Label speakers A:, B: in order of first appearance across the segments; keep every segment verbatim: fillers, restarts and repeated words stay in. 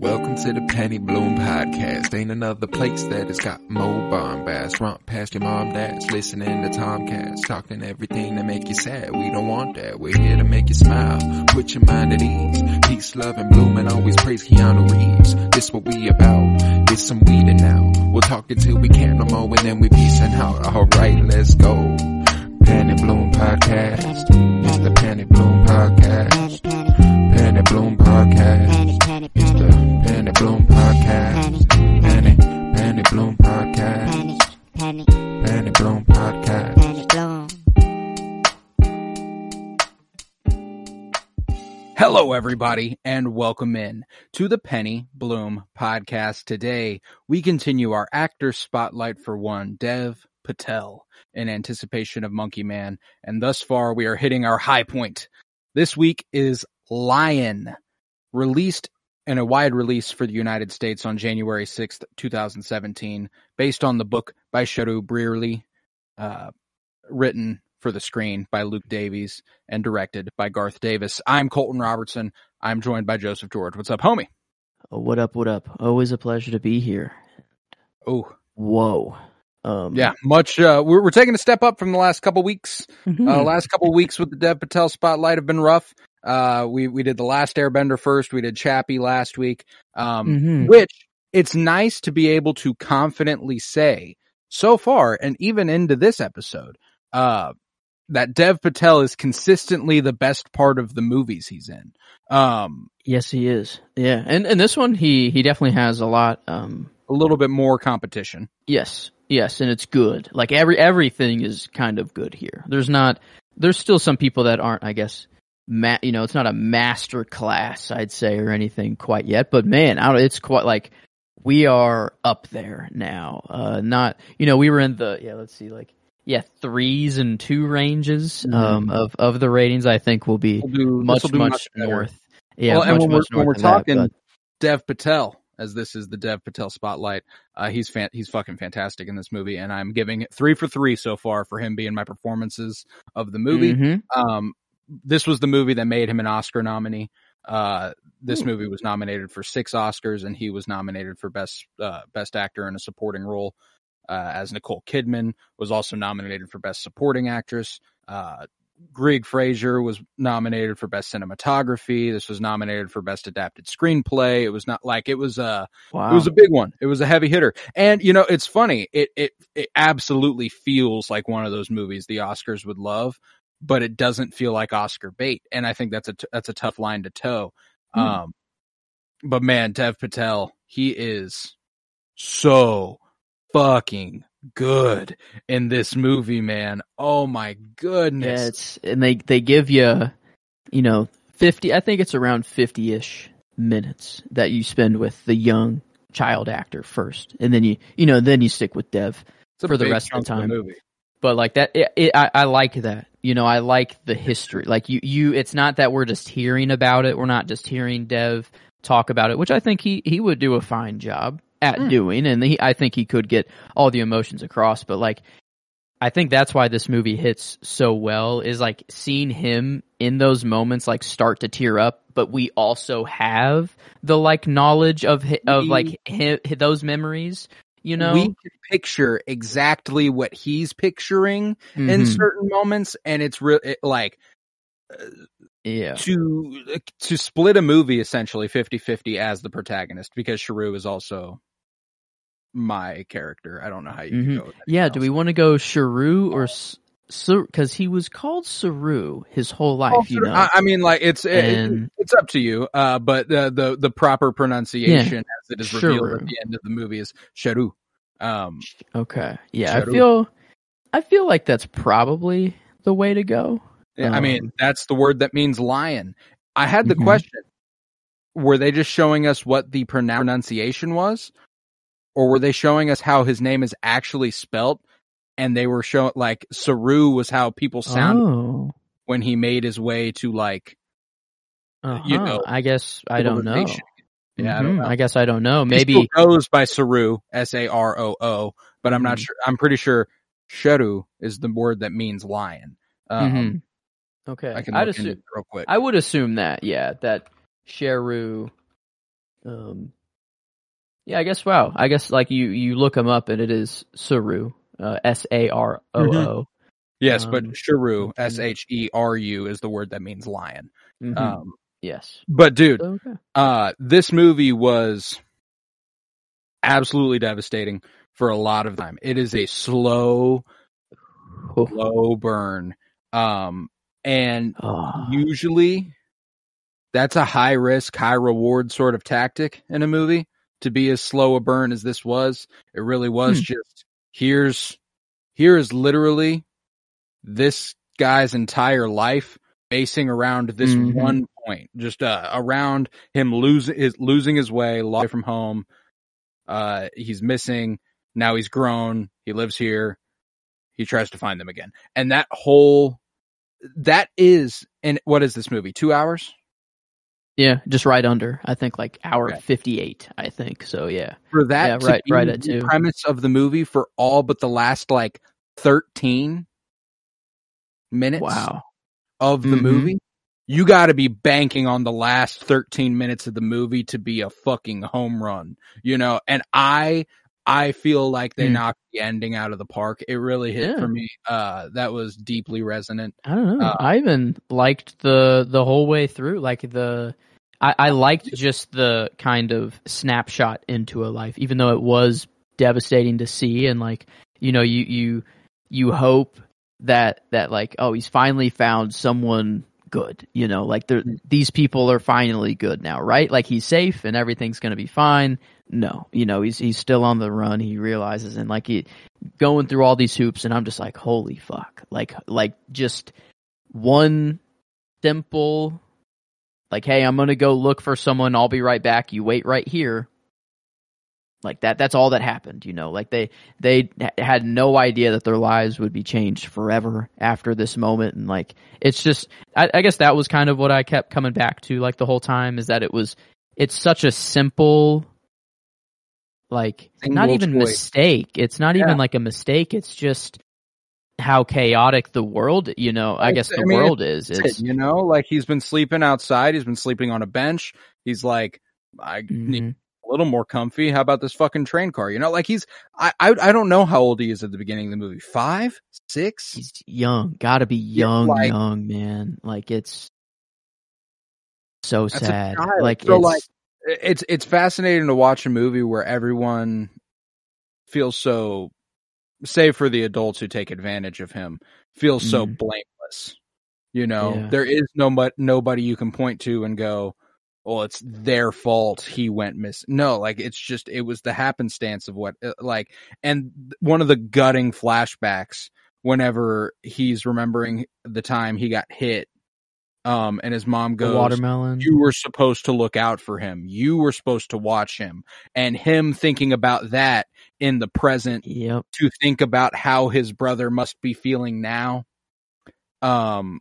A: Welcome to the Penny Bloom Podcast. Ain't another place that has got more bombast. Romp past your mom, dad's listening to Tomcats, talking everything that make you sad. We don't want that. We're here to make you smile. Put your mind at ease. Peace, love, and bloom, and always praise Keanu Reeves. This what we about. This some weeding now. We'll talk until we can't no more, and then we peacing out. All right, let's go. Penny Bloom Podcast. It's the Penny Bloom Podcast. Penny Bloom Podcast. It's the Penny Bloom Podcast. Penny, Penny Bloom Podcast.
B: Penny,
A: Penny Bloom Podcast.
B: Penny Bloom.
C: Hello, everybody, and welcome in to the Penny Bloom Podcast. Today, we continue our actor spotlight for one, Dev Patel, in anticipation of Monkey Man, and thus far, we are hitting our high point. This week is Lion, released in a wide release for the United States on January sixth, twenty seventeen, based on the book by Sharu Brearley, uh, written for the screen by Luke Davies, and directed by Garth Davis. I'm Colton Robertson. I'm joined by Joseph George. What's up, homie?
D: Oh, what up, what up? Always a pleasure to be here.
C: Oh,
D: Whoa. Um,
C: yeah, much. Uh, we're, we're taking a step up from the last couple weeks.
D: mhm.
C: Uh, last couple weeks with the Dev Patel spotlight have been rough. Uh, we, we did The Last Airbender first. We did Chappie last week. Um,
D: Mhm.
C: which it's nice to be able to confidently say so far, and even into this episode, uh, that Dev Patel is consistently the best part of the movies he's in. Um,
D: Yes, he is. Yeah, and and this one, he he definitely has a lot. Um,
C: a little bit more competition.
D: yes, yes, and it's good. Like every everything is kind of good here. There's not. There's still some people that aren't, I guess. Ma- you know, it's not a master class, I'd say, or anything quite yet. But man, I don't, it's quite like we are up there now. Uh, not, you know, we were in the yeah. Let's see, like yeah, threes and two ranges um, of of the ratings. I think will be
C: We'll do,
D: much
C: this'll do
D: much,
C: much better.
D: north. Yeah,
C: well, and
D: much,
C: when we're,
D: much
C: when
D: north
C: we're
D: of that,
C: talking
D: but-
C: Dev Patel, as this is the Dev Patel spotlight, uh, he's fan- he's fucking fantastic in this movie, and I'm giving it three for three so far for him being my performances of the movie.
D: Mhm.
C: Um, this was the movie that made him an Oscar nominee. Uh, this
D: Ooh.
C: movie was nominated for six Oscars, and he was nominated for best uh, best actor in a supporting role. Uh, as Nicole Kidman was also nominated for best supporting actress. Uh, Greg Fraser was nominated for best cinematography. This was nominated for best adapted screenplay. It was not like it was a
D: Wow.
C: it was a big one. It was a heavy hitter. And you know, it's funny. It it it absolutely feels like one of those movies the Oscars would love, but it doesn't feel like Oscar bait. And I think that's a t- that's a tough line to toe.
D: Hmm.
C: Um, but man, Dev Patel, he is so fucking good in this movie, man. Oh my goodness.
D: Yeah, it's and they they give you, you know, fifty. I think it's around fifty-ish minutes that you spend with the young child actor first, and then you you know then you stick with Dev
C: It's a
D: for the
C: big
D: rest of the
C: chunk
D: time.
C: movie.
D: But like that, it, it, I, I like that. You know, I like the history. Like you, you. It's not that we're just hearing about it. We're not just hearing Dev talk about it, which I think he he would do a fine job at
C: Mm.
D: doing, and he, I think he could get all the emotions across. But like, I think that's why this movie hits so well is like seeing him in those moments, like start to tear up. But we also have the like knowledge of hi- of
C: We-
D: like hi, those memories. You know,
C: We can picture exactly what he's picturing in
D: Mhm.
C: certain moments, and it's real it, like
D: yeah.
C: to to split a movie essentially fifty-fifty as the protagonist, because Sharu is also my character. I don't know how you
D: Mhm.
C: can go with anything
D: Yeah, do we
C: else.
D: want to go Sharu or because he was called Saru his whole life,
C: Oh,
D: you
C: sure.
D: know?
C: I, I mean, like it's it,
D: And-
C: it's up to you. Uh, but the the the proper pronunciation as it is revealed
D: Sharu.
C: at the end of the movie is Sharu. Um,
D: Okay, yeah, I
C: Sharu.
D: feel, I feel like that's probably the way to go.
C: I mean,
D: Um,
C: that's the word that means lion. I had the
D: Mhm.
C: question: were they just showing us what the pronou- pronunciation was, or were they showing us how his name is actually spelt? And they were showing like Saru was how people sounded
D: Oh,
C: when he made his way to like
D: uh-huh.
C: you know,
D: I guess I don't know.
C: civilization. Yeah, I don't
D: Mhm,
C: know.
D: I guess I don't know.
C: He
D: Maybe
C: still goes by Saru, S A R O O, but I'm not
D: Mhm.
C: sure. I'm pretty sure Sharu is the word that means lion. Um,
D: Mhm. Okay,
C: I can
D: I'd
C: look into
D: assume,
C: it real quick.
D: I would assume that, yeah, that Sharu Um, yeah, I guess. Wow, I guess like you you look him up and it is Saru, uh, S A R O O.
C: Yes,
D: Um,
C: but Sheru,
D: mhm.
C: S H E R U, is the word that means lion.
D: Mhm.
C: Um,
D: Yes.
C: but dude,
D: So, okay.
C: uh, this movie was absolutely devastating for a lot of time. It is a slow,
D: Oh.
C: slow burn. Um, and
D: Oh.
C: usually that's a high risk, high reward sort of tactic in a movie, to be as slow a burn as this was. It really was
D: Hmm.
C: just, here's, here is literally this guy's entire life basing around this
D: Mhm.
C: one point, just uh, around him losing his losing his way, lost from home. Uh, he's missing. Now he's grown. He lives here. He tries to find them again, and that whole that is. And what is this movie? Two hours?
D: Yeah, just right under. I think like hour
C: Okay.
D: fifty-eight. I think so. Yeah.
C: For that
D: Yeah,
C: to
D: right-
C: be
D: right at
C: the
D: two.
C: premise of the movie for all but the last like thirteen minutes.
D: Wow.
C: Of the
D: Mhm.
C: movie, you got to be banking on the last thirteen minutes of the movie to be a fucking home run, you know? And I, I feel like they
D: Hmm.
C: knocked the ending out of the park. It really hit
D: Yeah.
C: for me. Uh, that was deeply resonant.
D: I don't know.
C: Uh,
D: I even liked the the whole way through. Like the, I, I liked just the kind of snapshot into a life, even though it was devastating to see. And like, you know, you you you hope that that like, oh, he's finally found someone good. You know, like they're, these people are finally good now, right? Like he's safe and everything's gonna be fine. No, you know, he's he's still on the run. He realizes, and like he going through all these hoops, and I'm just like, holy fuck, like like just one simple, like, hey, I'm gonna go look for someone. I'll be right back. You wait right here. Like that. That's all that happened. You know, like they they had no idea that their lives would be changed forever after this moment, and like it's just, I, I guess that was kind of what I kept coming back to, like the whole time, is that it was, it's such a simple. Like,
C: Single
D: not even
C: choice.
D: mistake. It's not
C: Yeah.
D: even like a mistake. It's just how chaotic the world, you know, I guess
C: I
D: the
C: mean,
D: world is.
C: It's,
D: It's,
C: you know, like he's been sleeping outside. He's been sleeping on a bench. He's like, I need
D: Mhm.
C: a little more comfy. How about this fucking train car? You know, like he's, I, I, I don't know how old he is at the beginning of the movie. Five, six.
D: he's young. Gotta be
C: Yeah,
D: young,
C: like-
D: young, man. Like, it's so
C: That's a
D: sad.
C: child.
D: Like,
C: So,
D: it's,
C: like, it's it's fascinating to watch a movie where everyone feels so, save for the adults who take advantage of him, feels so
D: Mm.
C: blameless. You know,
D: Yeah.
C: there is no but nobody you can point to and go, well, it's their fault he went miss. No, like it's just, it was the happenstance of what, uh, like, and one of the gutting flashbacks whenever he's remembering the time he got hit, um, and his mom
D: the
C: goes,
D: watermelon.
C: you were supposed to look out for him. You were supposed to watch him. And him thinking about that in the present,
D: Yep.
C: to think about how his brother must be feeling now. Um,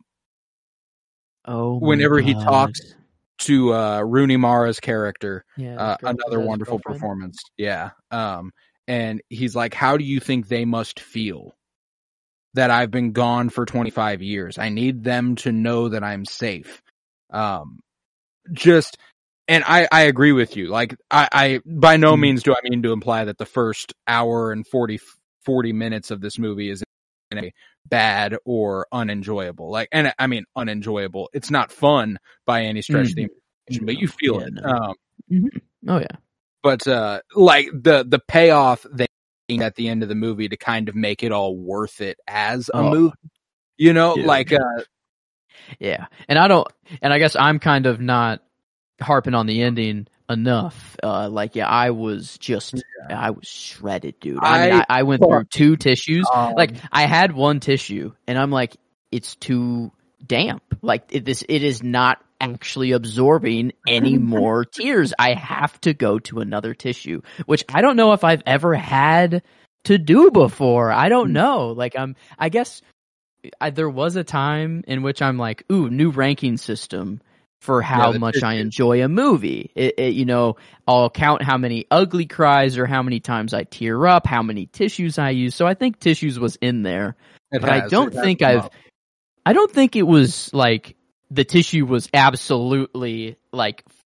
D: Oh, my
C: whenever he
D: God.
C: talks to uh, Rooney Mara's character,
D: Yeah,
C: uh,
D: his girl-
C: another
D: his
C: wonderful
D: girlfriend.
C: performance. Yeah. Um, and he's like, how do you think they must feel that I've been gone for twenty-five years? I need them to know that I'm safe. Um, just, and I, I agree with you. Like, I, I, by no
D: Mm.
C: means do I mean to imply that the first hour and forty, forty minutes of this movie is in a bad or unenjoyable. Like, and I mean, unenjoyable. It's not fun by any stretch of the
D: Mhm.
C: imagination, but
D: No.
C: you feel
D: Yeah,
C: it.
D: no.
C: Um,
D: Mhm. Oh, yeah.
C: but, uh, like the, the payoff they at the end of the movie to kind of make it all worth it as a
D: Oh,
C: movie, you know,
D: dude.
C: like, uh,
D: Yeah. And I don't, and I guess I'm kind of not harping on the ending enough. Uh, like, yeah, I was just, I was shredded, dude. I, mean,
C: I-
D: I, I went through two tissues.
C: um,
D: Like, I had one tissue, and I'm like, it's too damp. Like, it, this, it is not actually absorbing any more tears. I have to go to another tissue, which I don't know if I've ever had to do before. I don't know. Like, I'm, I guess I, there was a time in which I'm like, ooh, new ranking system for how
C: the
D: much I
C: tissue.
D: enjoy a movie. It, it, you know, I'll count how many ugly cries or how many times I tear up, how many tissues I use. So I think tissues was in there,
C: it
D: but I
C: has-
D: don't
C: it has
D: think
C: come
D: I've,
C: up.
D: I don't think it was like the tissue was absolutely like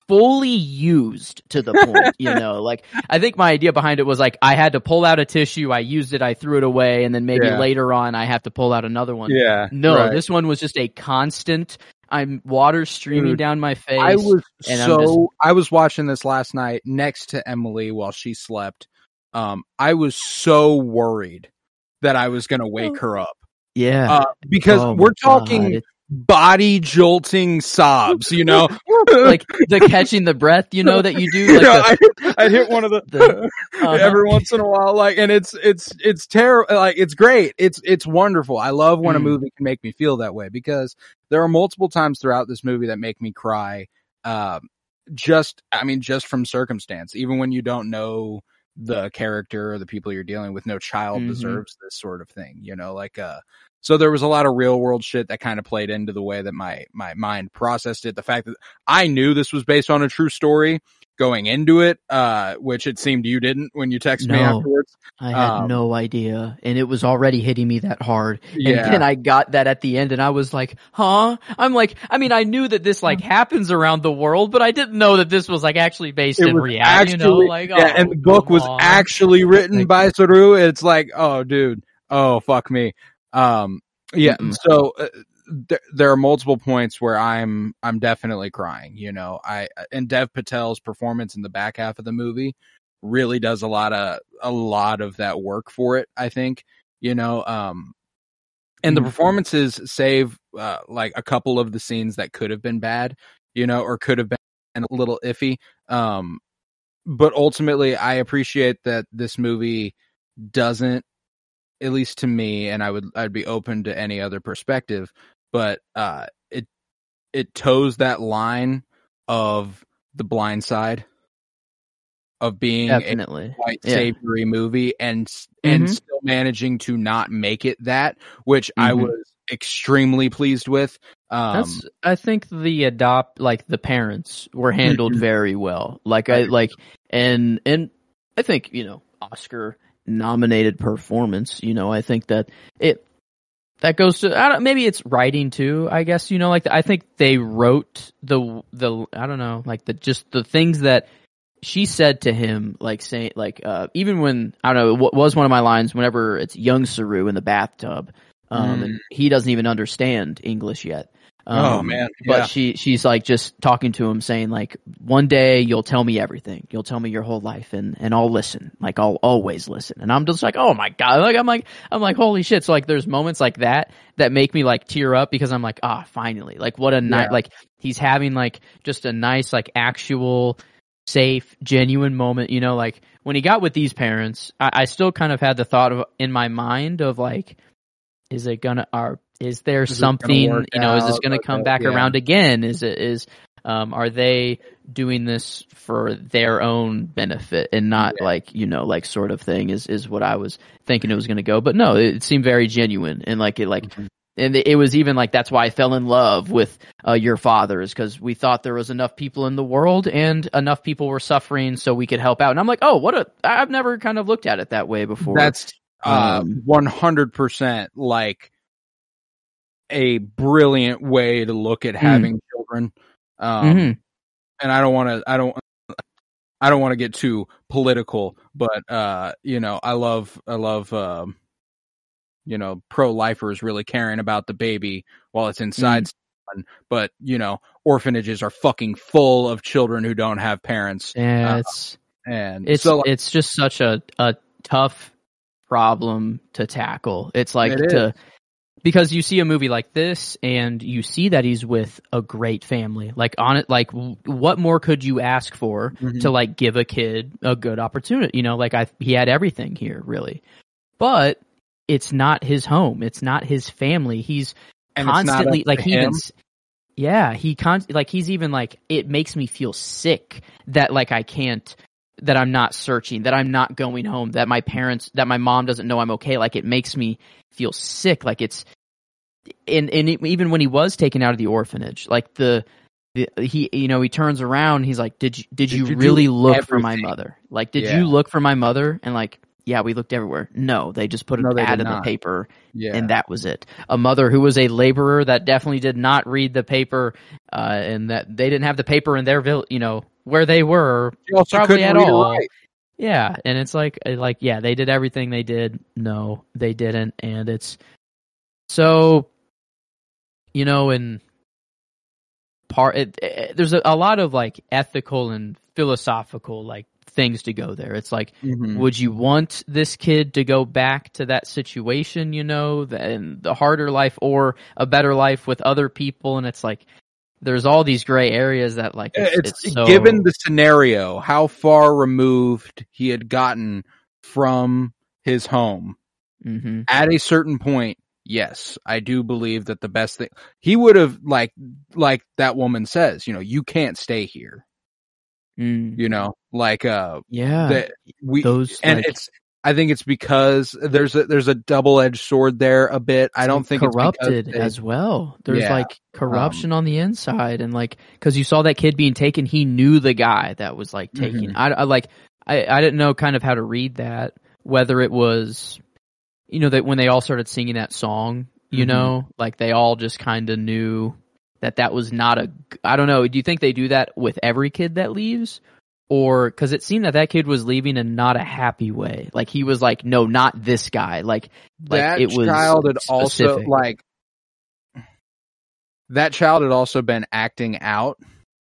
D: fully used to the point, you know, like I think my idea behind it was like I had to pull out a tissue, I used it, I threw it away, and then maybe
C: Yeah.
D: later on I have to pull out another one.
C: Yeah.
D: No,
C: right.
D: this one was just a constant. I'm water streaming
C: Dude,
D: down my face.
C: I was
D: and I'm
C: so
D: just-
C: I was watching this last night next to Emily while she slept. Um, I was so worried that I was going to wake her up.
D: yeah,
C: Uh, because
D: Oh my
C: we're talking
D: God.
C: body jolting sobs, you know,
D: like the catching the breath, you know, that you do.
C: You
D: Like
C: know,
D: the,
C: I, I hit one of the,
D: the- uh-huh.
C: every once in a while, like, and it's it's it's terrible. Like, it's great. It's it's wonderful. I love when a
D: Mm.
C: movie can make me feel that way because there are multiple times throughout this movie that make me cry. Um, just I mean, just from circumstance, even when you don't know the character or the people you're dealing with. No child
D: Mhm.
C: deserves this sort of thing, you know. Like, uh, so there was a lot of real world shit that kind of played into the way that my my mind processed it. The fact that I knew this was based on a true story going into it, uh, which it seemed you didn't when you texted me
D: No.
C: afterwards.
D: I had
C: Um,
D: no idea, and it was already hitting me that hard.
C: Yeah.
D: And then I got that at the end, and I was like, "Huh?" I'm like, I mean, I knew that this like happens around the world, but I didn't know that this was like actually based
C: It
D: in
C: was
D: reality. You know,
C: actually-
D: like,
C: yeah,
D: oh,
C: and the book
D: come
C: was
D: on.
C: actually written
D: Like-
C: by Saru. It's like, oh, dude, oh, fuck me. Um, yeah.
D: Mm-mm.
C: So uh, th- there are multiple points where I'm, I'm definitely crying. You know, I and Dev Patel's performance in the back half of the movie really does a lot of a lot of that work for it. I think, you know, um, and the
D: Mhm.
C: performances save uh, like a couple of the scenes that could have been bad, you know, or could have been a little iffy. Um, but ultimately, I appreciate that this movie doesn't, at least to me, and I would I'd be open to any other perspective, but uh, it it toes that line of The Blind Side of being
D: Definitely.
C: a white
D: Yeah.
C: savory movie and and
D: Mhm.
C: still managing to not make it that, which I
D: Mhm.
C: was extremely pleased with. Um,
D: That's, I think the adopt, like the parents were handled
C: Mhm.
D: very well. Like I, like, and, and I think, you know, Oscar nominated performance, you know, I think that it, that goes to, I don't, maybe it's writing too, I guess, you know, like I think they wrote the, the, I don't know, like the, just the things that she said to him, like saying, like, uh, even when, I don't know, what was one of my lines whenever it's young Saru in the bathtub, um,
C: Mm.
D: and he doesn't even understand English yet. Um,
C: Oh, man,
D: But
C: yeah.
D: she, she's like just talking to him saying like, one day you'll tell me everything. You'll tell me your whole life and, and I'll listen. Like I'll always listen. And I'm just like, oh my God. Like I'm like, I'm like, holy shit. So like there's moments like that that make me like tear up because I'm like, ah, finally. Like what a night,
C: Yeah.
D: like he's having like just a nice, like actual, safe, genuine moment, you know, like when he got with these parents, I, I still kind of had the thought of in my mind of like, is it gonna, are, is there
C: Is it gonna
D: something,
C: work
D: you know, is this
C: out?
D: gonna come
C: Okay,
D: back
C: yeah.
D: around again? Is it, is, um, are they doing this for their own benefit and not
C: Yeah.
D: like, you know, like sort of thing is, is what I was thinking it was gonna go. But no, it, it seemed very genuine and like it, like,
C: Mhm.
D: and it was even like that's why I fell in love with uh, your father is because we thought there was enough people in the world and enough people were suffering so we could help out. And I'm like, oh, what a! I've never kind of looked at it that way before.
C: That's uh,
D: Um,
C: one hundred percent like a brilliant way to look at having children. Um,
D: Mhm.
C: and I don't want to, I don't, I don't want to get too political, but, uh, you know, I love, I love, um, you know, pro-lifers really caring about the baby while it's inside someone, but, you know, orphanages are fucking full of children who don't have parents.
D: yeah,
C: uh,
D: it's
C: And
D: it's
C: so, like,
D: it's just such a a tough problem to tackle. It's like
C: It
D: to because you see a movie like this and you see that he's with a great family. Like on it, like w- what more could you ask for
C: Mhm.
D: to like give a kid a good opportunity? You know, like I he had everything here really, but it's not his home. It's not his family. He's
C: and it's not
D: constantly
C: up
D: like
C: to
D: he even
C: him.
D: s- yeah he con like he's even like it makes me feel sick that like I can't that I'm not searching, that I'm not going home, that my parents, that my mom doesn't know I'm okay. Like it makes me feel sick. Like it's, and, and it, even when he was taken out of the orphanage, like the, the he, you know, he turns around, he's like, did you, did,
C: Did
D: you,
C: you do
D: really look for my
C: everything?
D: mother? Like, did
C: Yeah.
D: you look for my mother? And like, yeah, we looked everywhere. No, they just put an
C: No, they
D: ad
C: did
D: in the
C: not.
D: paper,
C: Yeah.
D: and that was it. A mother who was a laborer that definitely did not read the paper, uh, and that they didn't have the paper in their village, you know, where they were,
C: She also
D: probably
C: couldn't
D: at
C: read or
D: all.
C: write.
D: Yeah, and it's like, like, yeah, they did everything they did. No, they didn't, and it's so, you know, and part it, it, there's a, a lot of like ethical and philosophical like things to go there. It's like,
C: Mhm.
D: would you want this kid to go back to that situation, you know, the, and the harder life or a better life with other people? And it's like, there's all these gray areas that like it's,
C: It's,
D: it's so,
C: given the scenario, how far removed he had gotten from his home.
D: hmm
C: At a certain point, yes, I do believe that the best thing he would have, like, like that woman says, you know, you can't stay here.
D: mm,
C: You know, like uh,
D: yeah,
C: that we
D: those
C: and
D: like,
C: it's. I think it's because there's a there's a double edged sword there a bit. I don't think
D: corrupted
C: it's because they,
D: as well. There's
C: Yeah,
D: like corruption on the inside, and like because you saw that kid being taken, he knew the guy that was like taking.
C: Mhm.
D: I, I like I I didn't know kind of how to read that, whether it was, you know, that when they all started singing that song, you
C: Mhm.
D: know, like they all just kind of knew that that was not a. I don't know. Do you think they do that with every kid that leaves? Or because it seemed that that kid was leaving in not a happy way. Like he was like, no, not this guy. Like, like
C: that
D: it was
C: child had also
D: specific.
C: like that child had also been acting out.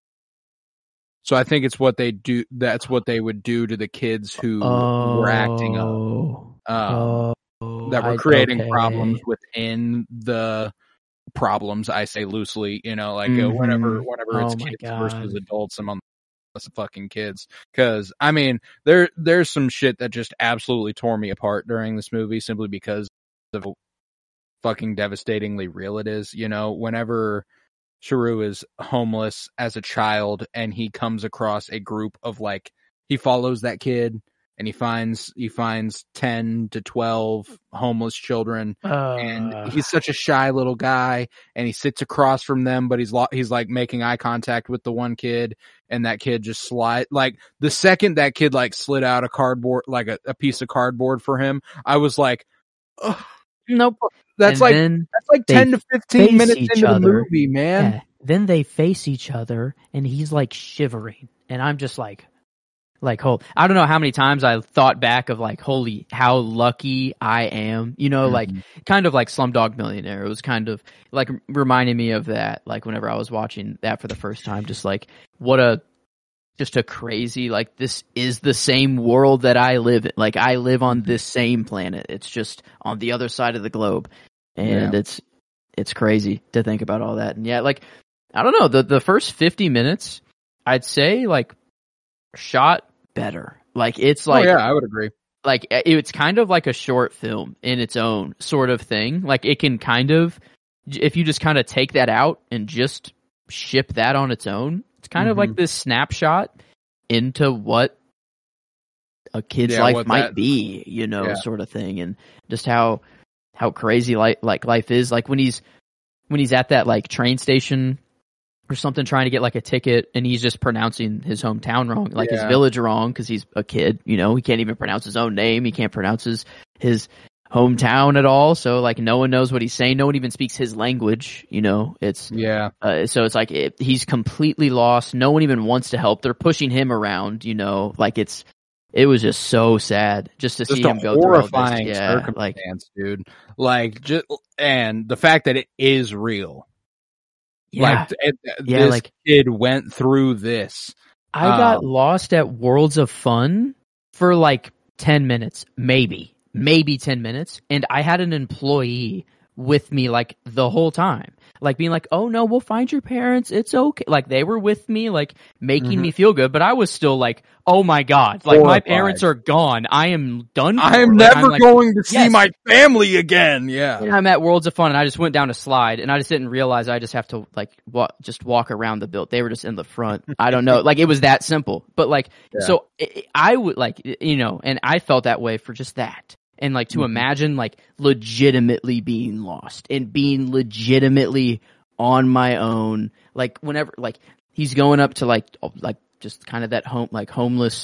C: So I think it's what they do. That's what they would do to the kids who
D: oh,
C: were acting up, um,
D: oh,
C: that were
D: I-
C: creating
D: okay.
C: problems within the problems. I say loosely, you know, like uh,
D: Mhm.
C: whenever whenever it's
D: Oh my
C: kids
D: God.
C: versus adults among us fucking kids. Because I mean, there there's some shit that just absolutely tore me apart during this movie simply because of how fucking devastatingly real it is. You know, whenever Sharu is homeless as a child and he comes across a group of like he follows that kid and he finds he finds ten to twelve homeless children
D: Uh,
C: and he's such a shy little guy and he sits across from them but he's lo- he's like making eye contact with the one kid and that kid just slide like the second that kid like slid out a cardboard like a, a piece of cardboard for him, I was like, ugh.
D: nope.
C: That's
D: And
C: like
D: then
C: that's like
D: they
C: ten to fifteen
D: face
C: minutes
D: each
C: into the
D: other.
C: movie, man.
D: Yeah. Then they face each other, and he's like shivering, and I'm just like, like, oh, I don't know how many times I thought back of like, holy, how lucky I am, you know, like kind of like Slumdog Millionaire. It was kind of like reminding me of that, like whenever I was watching that for the first time, just like what a, just a crazy, like this is the same world that I live in. Like I live on this same planet. It's just on the other side of the globe, and
C: Yeah.
D: it's it's crazy to think about all that. And yeah, like I don't know, the the first fifty minutes, I'd say like shot better. Like it's like
C: oh yeah, I would agree.
D: like it's kind of like a short film in its own sort of thing. Like it can kind of, if you just kind of take that out and just ship that on its own, it's kind of
C: Mhm.
D: like this snapshot into what a kid's
C: Yeah,
D: life
C: what
D: might
C: that-
D: be, you know,
C: Yeah.
D: sort of thing, and just how how crazy like like life is. Like when he's when he's at that like train station or something trying to get like a ticket and he's just pronouncing his hometown wrong, like his
C: Yeah.
D: village wrong because he's a kid, you know, he can't even pronounce his own name. He can't pronounce his, his hometown at all. So like no one knows what he's saying. No one even speaks his language, you know, it's,
C: Yeah.
D: uh, so it's like it, he's completely lost. No one even wants to help. They're pushing him around, you know, like it's, it was just so sad just to
C: Just
D: see
C: a
D: him go through all this.
C: horrifying
D: Yeah, like,
C: circumstance, dude. Like, just and the fact that it is real.
D: yeah.
C: Like, it,
D: Yeah,
C: this
D: like-
C: kid went through this.
D: I got
C: Um,
D: lost at Worlds of Fun for like ten minutes, maybe, maybe ten minutes. And I had an employee with me like the whole time, like being like, oh no, we'll find your parents. It's okay. Like they were with me, like making
C: Mhm.
D: me feel good. But I was still like, oh my God, like my
C: Horrified.
D: parents are gone. I am done. For.
C: I'm
D: Like,
C: never
D: like,
C: going to see
D: yes.
C: my family again. Yeah.
D: And I'm at Worlds of Fun, and I just went down a slide, and I just didn't realize I just have to like wa- just walk around the build. They were just in the front. I don't know, like it was that simple. But like,
C: Yeah.
D: so I, I would like, you know, and I felt that way for just that. And like to
C: Mhm.
D: imagine like legitimately being lost and being legitimately on my own, like whenever like he's going up to like like just kind of that home like homeless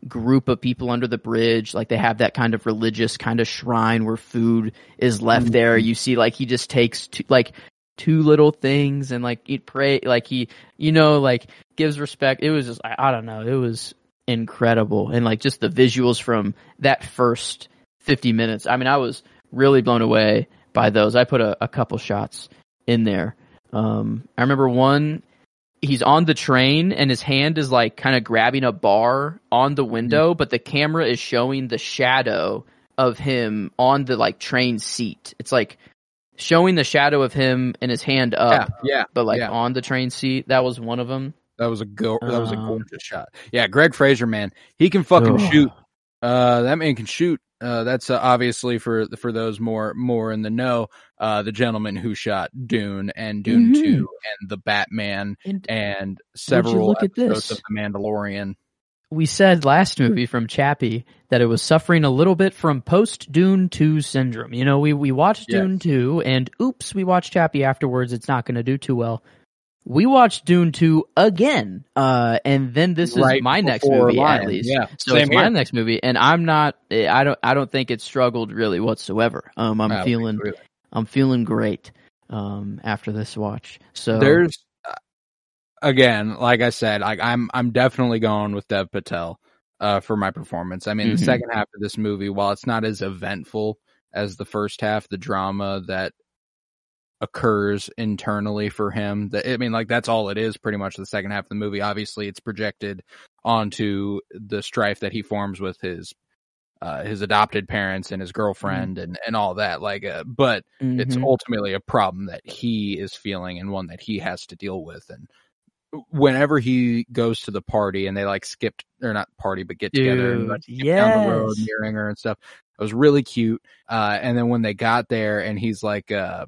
D: group of people under the bridge. Like they have that kind of religious kind of shrine where food is left mm-hmm. there. You see, like he just takes two, like two little things and like he pray, like he, you know, like gives respect. It was just, I, I don't know, it was incredible. And like just the visuals from that first fifty minutes. I mean, I was really blown away by those. I put a, a couple shots in there. Um, I remember one. He's on the train and his hand is like kind of grabbing a bar on the window, mm-hmm. but the camera is showing the shadow of him on the like train seat. It's like showing the shadow of him and his hand up,
C: yeah, yeah
D: but like
C: yeah.
D: on the train seat. That was one of them.
C: That was a go. That was a gorgeous um, shot. Yeah, Greg Fraser, man, he can fucking ugh. shoot. Uh, that man can shoot. Uh, that's uh, obviously for for those more more in the know. Uh, the gentleman who shot Dune and Dune mm-hmm. two and the Batman and, and several
D: look
C: episodes
D: at this?
C: of the Mandalorian.
D: We said last movie from Chappie that it was suffering a little bit from post Dune two syndrome. You know, we we watched yes. Dune two and oops, we watched Chappie afterwards. It's not going to do too well. We watched Dune two again, uh, and then this
C: right
D: is my next movie
C: Lion.
D: at least.
C: Yeah,
D: so
C: Same
D: it's
C: here.
D: my next movie, and I'm not. I don't. I don't think it struggled really whatsoever. Um, I'm
C: no,
D: feeling.
C: Really.
D: I'm feeling great. Um, after this watch, so
C: there's uh, again, like I said, like I'm. I'm definitely going with Dev Patel, uh, for my performance. I mean, mm-hmm. the second half of this movie, while it's not as eventful as the first half, the drama that occurs internally for him, that I mean, like that's all it is pretty much the second half of the movie. Obviously it's projected onto the strife that he forms with his uh his adopted parents and his girlfriend mm-hmm. and and all that, like uh, but mm-hmm. it's ultimately a problem that he is feeling and one that he has to deal with. And whenever he goes to the party and they like skipped or not party but get
D: Dude,
C: together and like skip
D: yes.
C: down the road nearing her and stuff, it was really cute. Uh and then when they got there and he's like uh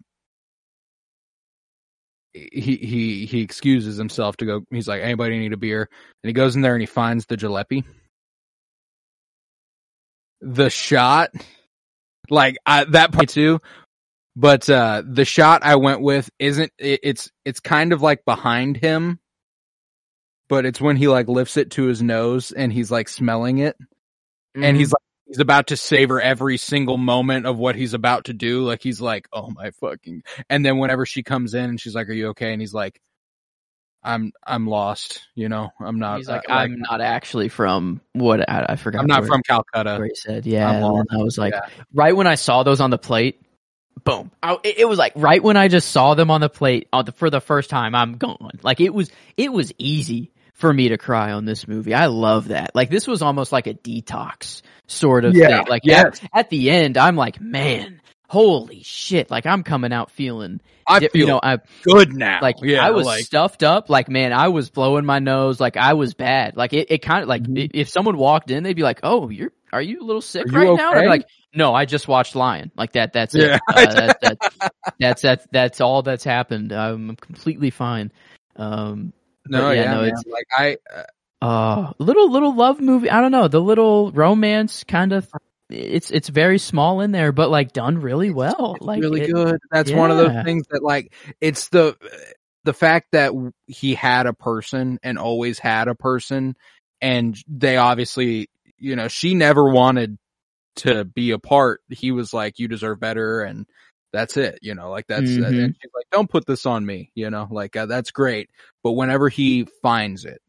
C: he he he excuses himself to go, he's like, anybody need a beer? And he goes in there and he finds the jalopy. The shot, like I, that point too, but uh the shot I went with isn't it, it's it's kind of like behind him, but it's when he like lifts it to his nose and he's like smelling it, mm-hmm. and he's like he's about to savor every single moment of what he's about to do. Like he's like, oh my fucking, and then whenever she comes in and she's like, are you okay? And he's like, I'm, I'm lost. You know, I'm not,
D: he's like,
C: uh,
D: I'm
C: like,
D: not actually from what I, I forgot.
C: I'm not
D: where,
C: from Calcutta.
D: Where he said, yeah. And I was like,
C: yeah.
D: right when I saw those on the plate, boom. I, it, it was like right when I just saw them on the plate on the, for the first time, I'm gone. Like it was, it was easy for me to cry on this movie. I love that. Like this was almost like a detox sort of
C: yeah,
D: thing. Like
C: yes.
D: at, at the end, I'm like, man, holy shit. Like I'm coming out feeling,
C: I feel
D: you know, I
C: good now.
D: Like
C: yeah,
D: I was
C: like,
D: stuffed up. Like, man, I was blowing my nose. Like I was bad. Like it, it kind of like mm-hmm. if someone walked in, they'd be like, oh, you're, are you a little sick right
C: okay?
D: now? And I'd be like, no, I just watched Lion. Like that, that's
C: yeah.
D: it. Uh, that, that, that's, that's, that's all that's happened. I'm completely fine. Um,
C: no,
D: yeah,
C: yeah,
D: no,
C: man.
D: it's
C: like I, uh,
D: Uh, little, little love movie. I don't know. The little romance kind of, it's, it's very small in there, but like done really well.
C: It's
D: like
C: really
D: it,
C: good. That's
D: yeah.
C: one of those things that like, it's the, the fact that he had a person and always had a person, and they obviously, you know, she never wanted to be apart. He was like, you deserve better. And that's it, you know, like that's, mm-hmm. and she's like, don't put this on me, you know, like uh, that's great. But whenever he finds it,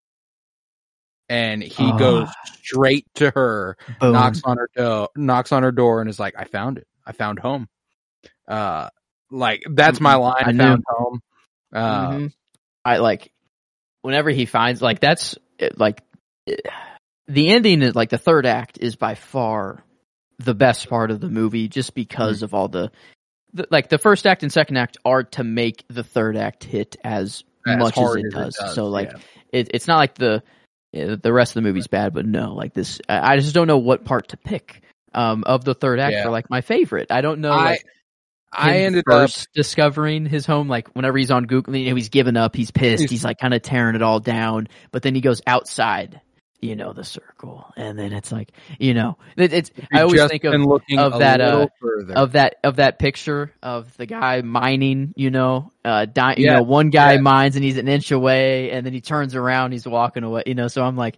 C: and he oh. goes straight to her, Boom. knocks on her door, knocks on her door, and is like, "I found it. I found home." Uh, like that's my line. I, I found home. Uh,
D: mm-hmm. I like whenever he finds like that's like the ending is like the third act is by far the best part of the movie, just because mm-hmm. of all the, the like the first act and second act are to make the third act hit as, as much as it, as does. it does. So like yeah. it, it's not like the. Yeah, the rest of the movie's bad, but no, like this, I just don't know what part to pick um, of the third act yeah. for like my favorite. I don't know.
C: I,
D: like,
C: I ended
D: first
C: up
D: discovering his home, like whenever he's on Google, you know, he's given up, he's pissed, he's, he's like kind of tearing it all down, but then he goes outside, you know, the circle, and then it's like, you know, it, it's. I always think of, of that, uh, of that, of that picture of the guy mining, you know, uh, di- you
C: yeah.
D: know, one guy
C: yeah.
D: mines and he's an inch away, and then he turns around, he's walking away, you know. So I'm like,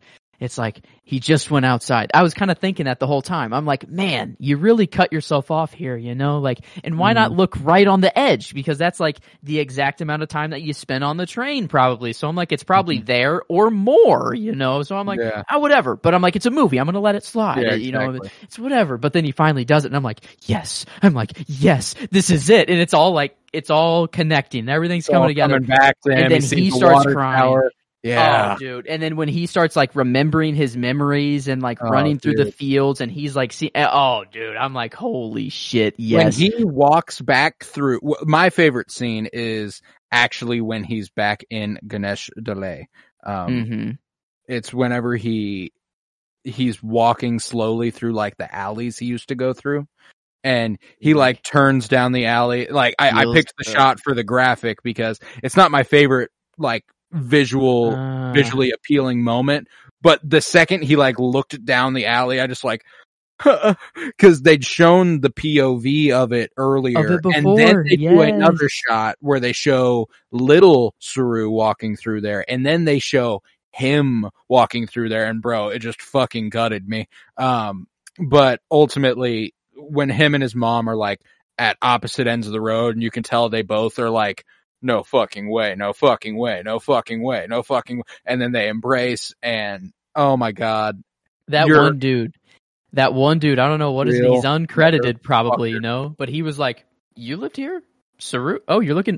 D: it's like he just went outside. I was kind of thinking that the whole time. I'm like, man, you really cut yourself off here, you know? Like, and why mm. not look right on the edge? Because that's like the exact amount of time that you spend on the train, probably. So I'm like, it's probably mm-hmm. there or more, you know? So I'm like, yeah. oh, whatever. But I'm like, it's a movie. I'm gonna let it slide.
C: Yeah,
D: you
C: exactly.
D: know, it's whatever. But then he finally does it, and I'm like, yes. I'm like, yes, this is it. And it's all like, it's all connecting. Everything's
C: it's
D: coming together.
C: Coming back to him.
D: And then
C: he,
D: he
C: the
D: starts crying.
C: Tower. Yeah,
D: oh, dude. And then when he starts like remembering his memories and like
C: oh,
D: running through
C: dude.
D: the fields, and he's like, see, oh, dude, I'm like, holy shit, yes.
C: When he walks back through, my favorite scene is actually when he's back in Ganesh Delay. Um,
D: mm-hmm.
C: It's whenever he he's walking slowly through like the alleys he used to go through. And he like turns down the alley. Like I, I picked the shot for the graphic because it's not my favorite like visual, uh. visually appealing moment. But the second he like looked down the alley, I just like, because they'd shown the P O V of it earlier,
D: of it before,
C: and then they
D: yes.
C: do another shot where they show little Saru walking through there, and then they show him walking through there, and bro, it just fucking gutted me. Um, but ultimately, when him and his mom are like at opposite ends of the road, and you can tell they both are like, no fucking way, no fucking way, no fucking way, no fucking way. And then they embrace, and oh my God.
D: That one dude, that one dude, I don't know what is he, he's uncredited probably, fucker. You know, but he was like, you lived here? Saru? Oh, you're looking.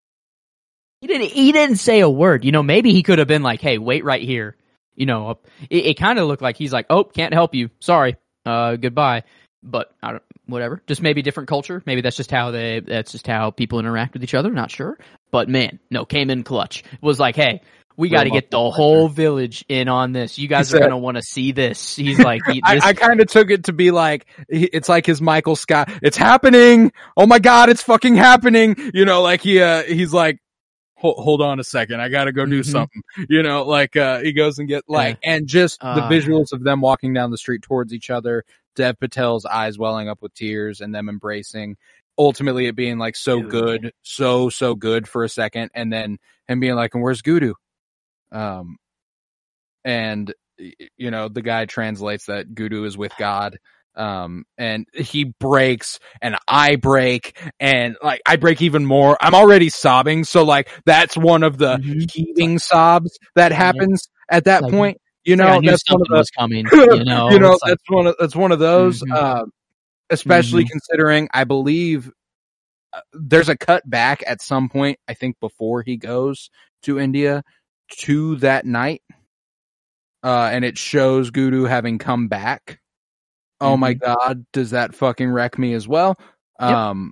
D: He didn't, he didn't say a word. You know, maybe he could have been like, hey, wait right here. You know, it, it kind of looked like he's like, oh, can't help you. Sorry. Uh, goodbye. But I don't, whatever. Just maybe different culture. Maybe that's just how they, that's just how people interact with each other. Not sure. But man, no, came in clutch. Was like, hey, we got to get the whole village in on this. You guys are going to want to see this. He's like, this-
C: I, I kind of took it to be like, it's like his Michael Scott. It's happening. Oh my God, it's fucking happening. You know, like he, uh, he's like, hold, hold on a second. I got to go do mm-hmm. something. You know, like, uh, he goes and get like, yeah. and just uh, the visuals of them walking down the street towards each other. Dev Patel's eyes welling up with tears and them embracing. Ultimately, it being like so Dude. good, so, so good for a second. And then him being like, and where's Gudu? Um, and, you know, the guy translates that Gudu is with God. Um, and he breaks and I break and like I break even more. I'm already sobbing. So like that's one of the mm-hmm. heaving sobs that happens yeah. at that like, point. You know,
D: like
C: that's one of the,
D: was coming. You know,
C: you know that's like, one of that's one of those. Mm-hmm. Uh, especially mm-hmm. considering, I believe uh, there's a cut back at some point. I think before he goes to India to that night, uh, and it shows Gudu having come back. Oh mm-hmm. my God, does that fucking wreck me as well?
D: Yep.
C: Um,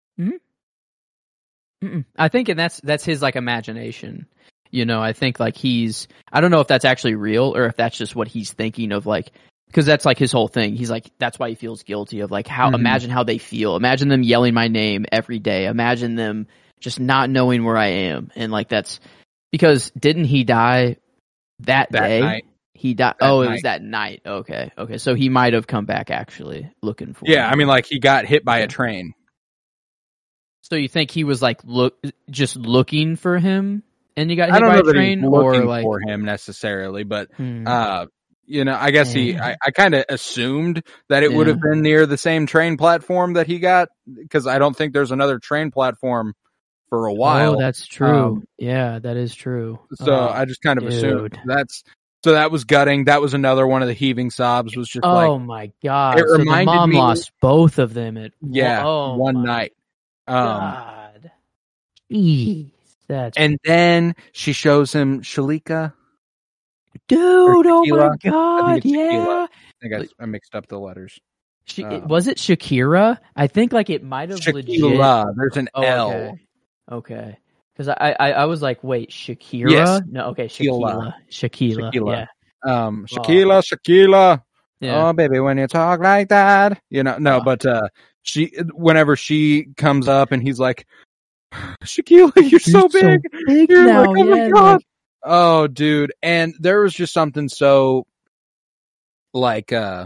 D: mm-hmm. I think, and that's that's his like imagination. You know, I think like he's, I don't know if that's actually real or if that's just what he's thinking of, like, because that's like his whole thing. He's like, that's why he feels guilty of like how, mm-hmm. imagine how they feel. Imagine them yelling my name every day. Imagine them just not knowing where I am. And like, that's because didn't he die that,
C: that
D: day?
C: Night.
D: He died.
C: That
D: oh,
C: night.
D: It was that night. Okay. Okay. So he might have come back actually looking for
C: Yeah.
D: him.
C: I mean, like he got hit by a train.
D: So you think he was like, look, just looking for him? And you got hit
C: I don't
D: by
C: know
D: a
C: that
D: train,
C: he's looking
D: or like
C: for him necessarily, but
D: hmm.
C: uh, you know, I guess he, I, I kind of assumed that it
D: yeah.
C: would have been near the same train platform that he got, because I don't think there's another train platform for a while.
D: Oh, that's true.
C: Um,
D: yeah, that is true.
C: So
D: oh,
C: I just kind of
D: dude.
C: assumed that's so that was gutting. That was another one of the heaving sobs. Was just
D: oh
C: like,
D: my God!
C: It
D: so
C: reminded
D: the mom
C: me,
D: lost both of them at
C: yeah
D: oh
C: one
D: my
C: night. Um,
D: God. Jeez. That's
C: and then she shows him Shalika.
D: Dude, oh my
C: I
D: God,
C: think
D: yeah.
C: I think I, I mixed up the letters.
D: She,
C: um,
D: was it Shakira? I think like it might have
C: Shakila.
D: legit.
C: There's an
D: oh,
C: L.
D: Okay. Okay. Because I, I, I was like, wait, Shakira?
C: Yes.
D: No, okay, Shakila. Shakila.
C: Shakila.
D: Yeah.
C: Um, Shakila, oh. Shakila.
D: Yeah.
C: Oh, baby, when you talk like that, you know, no, oh. but, uh, she, whenever she comes up and he's like, Shakila, you're, you're so big.
D: So big
C: you're
D: now,
C: like, oh
D: yeah,
C: my God.
D: Like...
C: Oh, dude. And there was just something so, like, uh,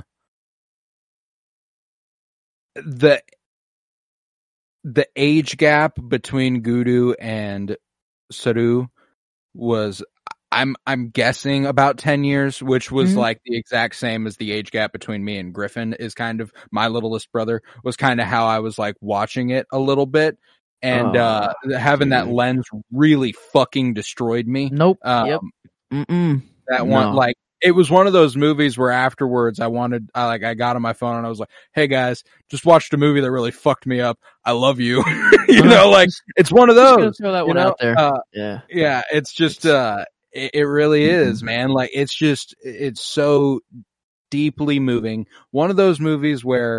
C: the, the age gap between Gudu and Saru was, I'm I'm guessing about ten years, which was
D: Mhm.
C: like the exact same as the age gap between me and Griffin is kind of my littlest brother was kind of how I was like watching it a little bit. And uh
D: Oh,
C: having that
D: dude.
C: lens really fucking destroyed me.
D: Nope.
C: Um
D: Yep. Mm-mm.
C: that one
D: No.
C: like it was one of those movies where afterwards I wanted I like I got on my phone and I was like, "Hey guys, just watched a movie that really fucked me up. I love you." you know, like it's one of
D: Just gonna
C: those.
D: throw that
C: you
D: one
C: know?
D: out there.
C: Uh,
D: Yeah.
C: yeah, it's just
D: It's-
C: uh it, it really is,
D: Mhm.
C: man. Like it's just it's so deeply moving. One of those movies where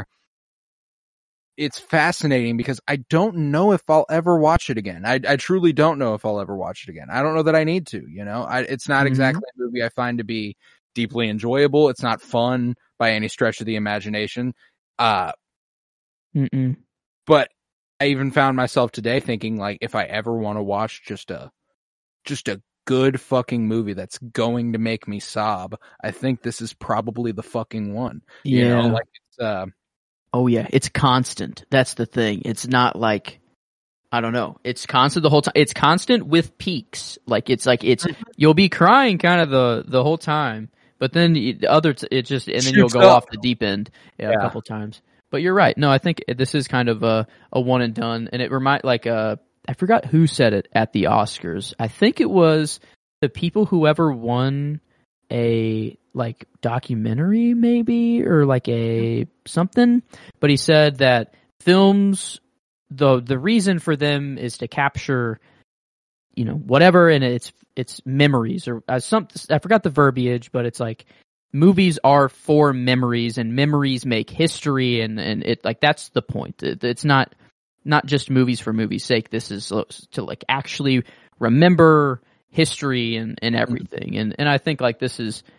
C: it's fascinating because I don't know if I'll ever watch it again. I, I truly don't know if I'll ever watch it again. I don't know that I need to, you know, I, it's not
D: Mhm.
C: exactly a movie I find to be deeply enjoyable. It's not fun by any stretch of the imagination. Uh,
D: Mm-mm.
C: but I even found myself today thinking like, if I ever want to watch just a, just a good fucking movie that's going to make me sob, I think this is probably the fucking one, you
D: Yeah.
C: know, like it's, uh,
D: Oh yeah, it's constant. That's the thing. It's not like I don't know. It's constant the whole time. It's constant with peaks. Like it's like it's you'll be crying kind of the the whole time, but then the other t- it just and then you'll
C: Shoots
D: go
C: up.
D: off the deep end yeah,
C: Yeah.
D: a couple times. But you're right. No, I think this is kind of a a one and done, and it remind like uh I forgot who said it at the Oscars. I think it was the people who ever won a like documentary maybe or like a something, but he said that films the the reason for them is to capture you know whatever and it's it's memories or as some I forgot the verbiage, but it's like movies are for memories and memories make history and and it like that's the point. It, it's not not just movies for movies sake. This is to like actually remember history and, and everything. And and I think like this is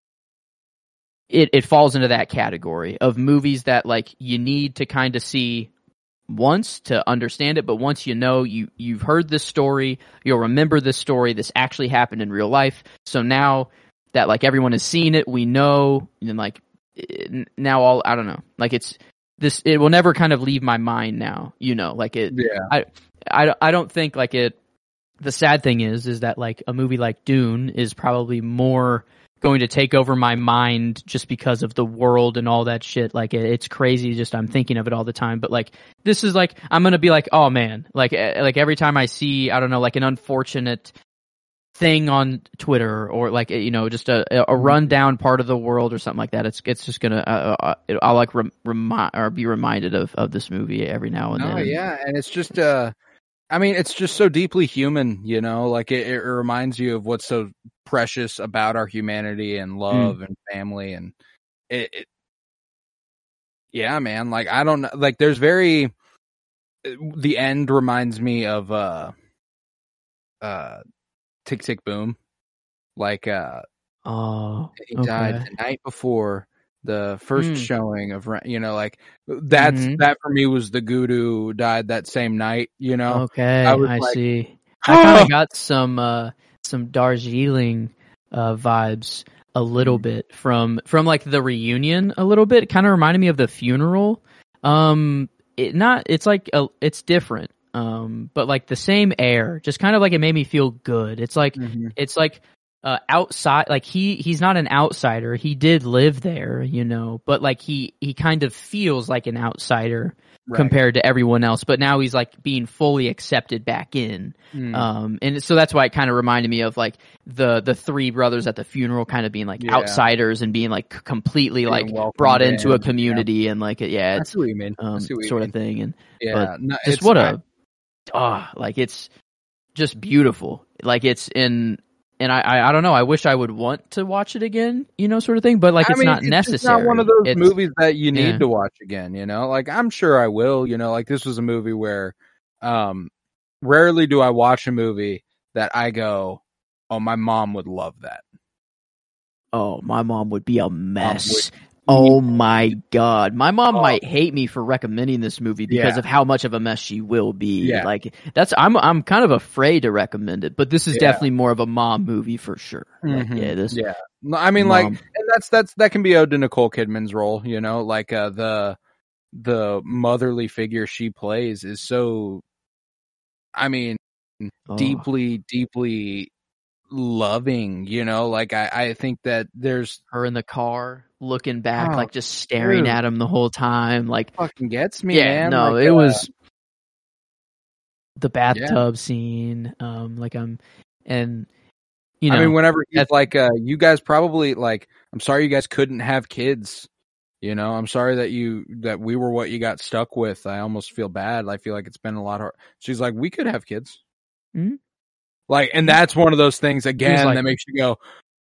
D: it, it falls into that category of movies that like you need to kind of see once to understand it, but once you know you you've heard this story, you'll remember this story, this actually happened in real life. So now that like everyone has seen it, we know and like it, now all I don't know. Like it's this it will never kind of leave my mind now, you know, like it
C: Yeah.
D: I I I don't think like it the sad thing is, is that like a movie like Dune is probably more going to take over my mind just because of the world and all that shit. Like it, it's crazy. Just I'm thinking of it all the time. But like this is like I'm gonna be like, oh man, like like every time I see I don't know like an unfortunate thing on Twitter or like you know just a a rundown part of the world or something like that. It's it's just gonna uh, uh, I'll like rem- remind or be reminded of of this movie every now and
C: Oh
D: then.
C: yeah, and it's just uh I mean, it's just so deeply human, you know, like it, it reminds you of what's so precious about our humanity and love mm. and family. And it, it, yeah, man, like, I don't know, like there's very, the end reminds me of, uh, uh, Tick, Tick, Boom. Like, uh,
D: oh,
C: he
D: okay.
C: died the night before the first mm. showing of, you know, like that's, mm-hmm. that for me was the Gudu died that same night, you know?
D: Okay, I, I like, see. I kind of got some, uh, some Darjeeling, uh, vibes a little mm. bit from, from like the reunion a little bit. It kind of reminded me of the funeral. Um, it not, it's like, a, it's different. Um, but like the same air, just kind of like it made me feel good. It's like, mm-hmm. it's like, Uh, outside, like he, he's not an outsider. He did live there, you know, but like he, he kind of feels like an outsider right. compared to everyone else. But now he's like being fully accepted back in. Mm. Um, and so that's why it kind of reminded me of like the, the three brothers at the funeral kind of being like yeah. outsiders and being like completely being like brought in. into a community yeah. and like, yeah, it's
C: I see what you mean.
D: Um,
C: sort
D: mean.
C: of
D: thing. And
C: yeah,
D: but
C: no,
D: just what a, ah, oh, like it's just beautiful. Like it's in, And I, I, I don't know. I wish I would want to watch it again, you know, sort of thing. But like, it's I mean, not
C: it's
D: necessary.
C: It's not one of those
D: it's,
C: movies that you need
D: yeah.
C: to watch again. You know, like I'm sure I will. You know, like this was a movie where, um, rarely do I watch a movie that I go, "Oh, my mom would love that."
D: Oh, my mom would be a mess. Oh my god. My mom oh. might hate me for recommending this movie because yeah. of how much of a mess she will be.
C: Yeah.
D: Like that's I'm I'm kind of afraid to recommend it, but this is yeah. definitely more of a mom movie for sure.
C: Mm-hmm.
D: Like, yeah, this
C: Yeah. I mean mom. like and that's that's that can be owed to Nicole Kidman's role, you know, like uh, the the motherly figure she plays is so I mean oh. deeply deeply loving, you know, like I, I think that there's
D: her in the car looking back,
C: oh,
D: like just staring
C: dude.
D: at him the whole time. Like
C: fucking gets me,
D: yeah,
C: man.
D: no,
C: like,
D: it
C: uh,
D: was the bathtub
C: yeah.
D: scene. Um, like I'm, and you know,
C: I mean, whenever he's
D: that's-
C: like, uh, you guys probably like, I'm sorry you guys couldn't have kids. You know, I'm sorry that you that we were what you got stuck with. I almost feel bad. I feel like it's been a lot hard. She's like, we could have kids.
D: Mm-hmm.
C: Like, and that's one of those things again
D: like,
C: that makes you go,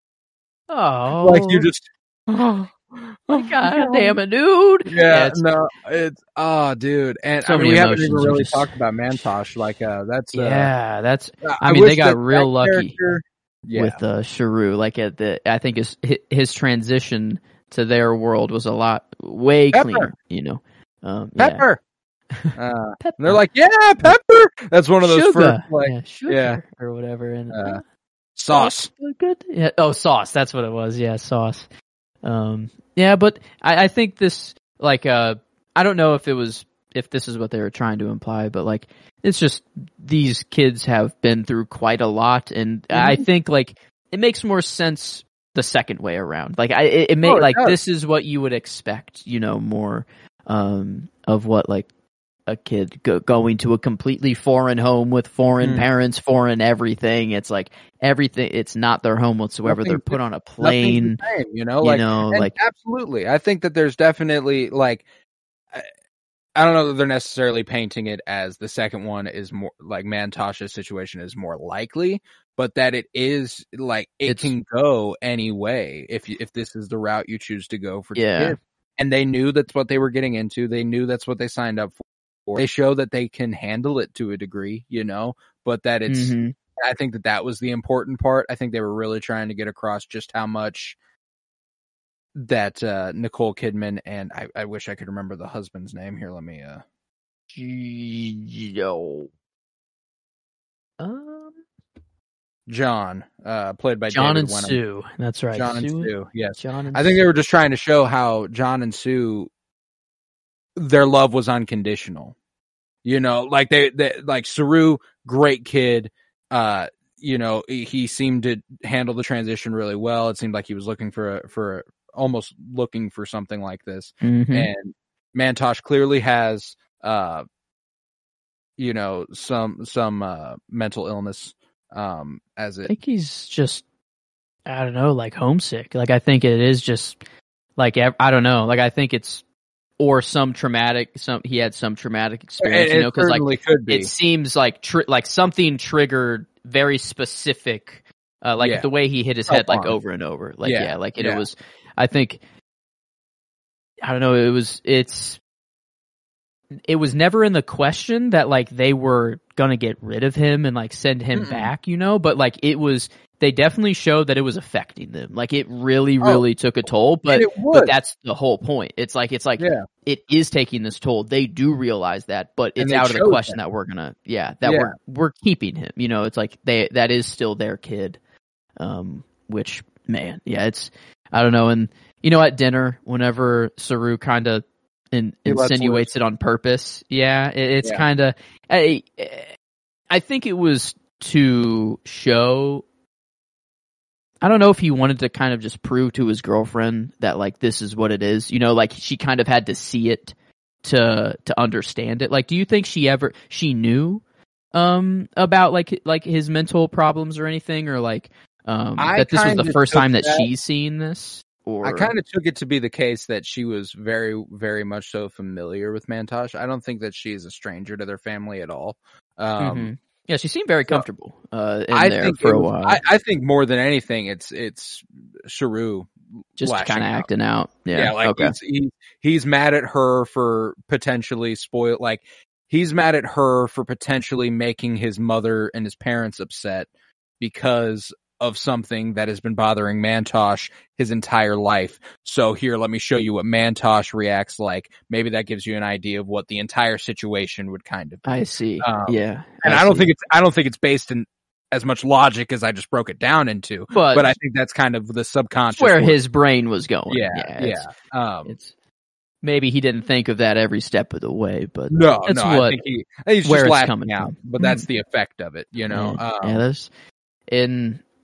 D: oh,
C: like you just, oh,
D: oh God damn it, dude.
C: Yeah,
D: Yeah, it's,
C: no, it's oh, dude, and
D: So
C: I mean,
D: many
C: we haven't even
D: emotions are
C: really
D: just-
C: talked about Mantosh. Like, uh, that's uh,
D: yeah, that's.
C: I,
D: I mean,
C: wish
D: they got
C: that
D: real
C: that
D: lucky
C: character- yeah.
D: with uh, Sharu. Like at the, I think his his transition to their world was a lot way
C: Pepper.
D: cleaner. You know, um, yeah.
C: Pepper. Uh,
D: Pepper.
C: and they're like, yeah, Pepper. That's one of those
D: sugar.
C: first like
D: yeah, sugar
C: yeah.
D: or whatever, and
C: Uh,
D: uh,
C: sauce.
D: good, good. Yeah. Oh, sauce. That's what it was. Yeah, sauce. Um, yeah, but I, I think this, like, uh, I don't know if it was, if this is what they were trying to imply, but like, it's just these kids have been through quite a lot, and
C: Mm-hmm.
D: I think like it makes more sense the second way around. Like, I, it, it may
C: Oh, it
D: like
C: does.
D: this is what you would expect, you know, more um of what like a kid go, going to a completely foreign home with foreign
C: Mm.
D: parents, foreign everything. It's like everything. It's not their home whatsoever.
C: Nothing's
D: They're put on a
C: Nothing's
D: plane.
C: the same, you know,
D: You
C: like,
D: know,
C: and
D: like
C: absolutely. I think that there's definitely like, I, I don't know that they're necessarily painting it as the second one is more like Mantosh's situation is more likely, but that it is like it
D: It's-
C: can go any way if you, if this is the route you choose to go for
D: Yeah.
C: kids. And they knew that's what they were getting into. They knew that's what they signed up for. They show that they can handle it to a degree, you know, but that it's.
D: Mhm.
C: I think that that was the important part. I think they were really trying to get across just how much that uh, Nicole Kidman and I, I wish I could remember the husband's name here. Let me. Uh,
D: Yo. Um,
C: John, uh, played by
D: John
C: David
D: and
C: Wenham.
D: Sue. That's right.
C: John and
D: Sue-
C: Sue. Yes,
D: John and
C: I think they
D: Sue.
C: were just trying to show how John and Sue, their love was unconditional. You know, like they, they like Saru, great kid. Uh, you know, he, he seemed to handle the transition really well. It seemed like he was looking for a, for a, almost looking for something like this.
D: Mhm.
C: And Mantosh clearly has, uh, you know, some some uh, mental illness. Um, as
D: I
C: it,
D: think he's just, I don't know, like homesick. Like I think it is just like ev- I don't know. Like I think it's or some traumatic. Some he had some traumatic experience.
C: it,
D: you know,
C: it
D: because like
C: certainly could be.
D: it seems like tri- like something triggered very specific. Uh, like
C: Yeah.
D: the way he hit his head like
C: Self-harm.
D: over and over. Like yeah,
C: Yeah,
D: like it,
C: yeah.
D: it was. I think I don't know. It was it's. It was never in the question that like they were gonna get rid of him and like send him
C: Mm-mm.
D: back, you know, but like it was, they definitely showed that it was affecting them. Like it really,
C: Oh.
D: really took a toll, but,
C: And it
D: but
C: would.
D: that's the whole point. It's like, it's like,
C: Yeah.
D: it is taking this toll. They do realize that, but
C: And
D: it's
C: they
D: out of the
C: chose
D: question
C: that.
D: that we're gonna, yeah, that
C: Yeah.
D: we're, we're keeping him, you know, it's like they, that is still their kid. Um, which man, yeah, it's, I don't know. And you know, at dinner, whenever Saru kind of in,
C: He lets
D: insinuates it on purpose. Yeah, it, it's
C: Yeah.
D: kind of. I, I think it was to show. I don't know if he wanted to kind of just prove to his girlfriend that like this is what it is. You know, like she kind of had to see it to to understand it. Like, do you think she ever she knew um about like like his mental problems or anything, or like um
C: I
D: that this was the
C: kinda
D: first
C: took
D: time that,
C: that-
D: she's seen this? Or
C: I kind of took it to be the case that she was very, very much so familiar with Mantosh. I don't think that she's a stranger to their family at all. Um,
D: Mhm. Yeah, she seemed very comfortable uh, in
C: I
D: there
C: think
D: for
C: it
D: a
C: was-
D: while,
C: I, I think more than anything, it's it's Saru
D: just
C: lashing
D: kind of
C: out.
D: acting out. Yeah,
C: Yeah, like
D: okay.
C: he's, he, he's mad at her for potentially spoil. Like he's mad at her for potentially making his mother and his parents upset because of something that has been bothering Mantosh his entire life. So here, let me show you what Mantosh reacts like. Maybe that gives you an idea of what the entire situation would kind of be.
D: I see.
C: Um,
D: yeah,
C: and I, don't
D: see.
C: think it's I don't think it's based in as much logic as I just broke it down into.
D: but,
C: But I think that's kind of the subconscious
D: where
C: work.
D: his brain was going.
C: yeah
D: yeah,
C: yeah.
D: it's,
C: Um,
D: it's maybe he didn't think of that every step of the way, but
C: no,
D: that's
C: no. I
D: what
C: think he, he's
D: where
C: just
D: it's
C: laughing
D: coming
C: out,
D: from.
C: but that's the effect of it, you know.
D: yeah,
C: Um,
D: yeah, there's in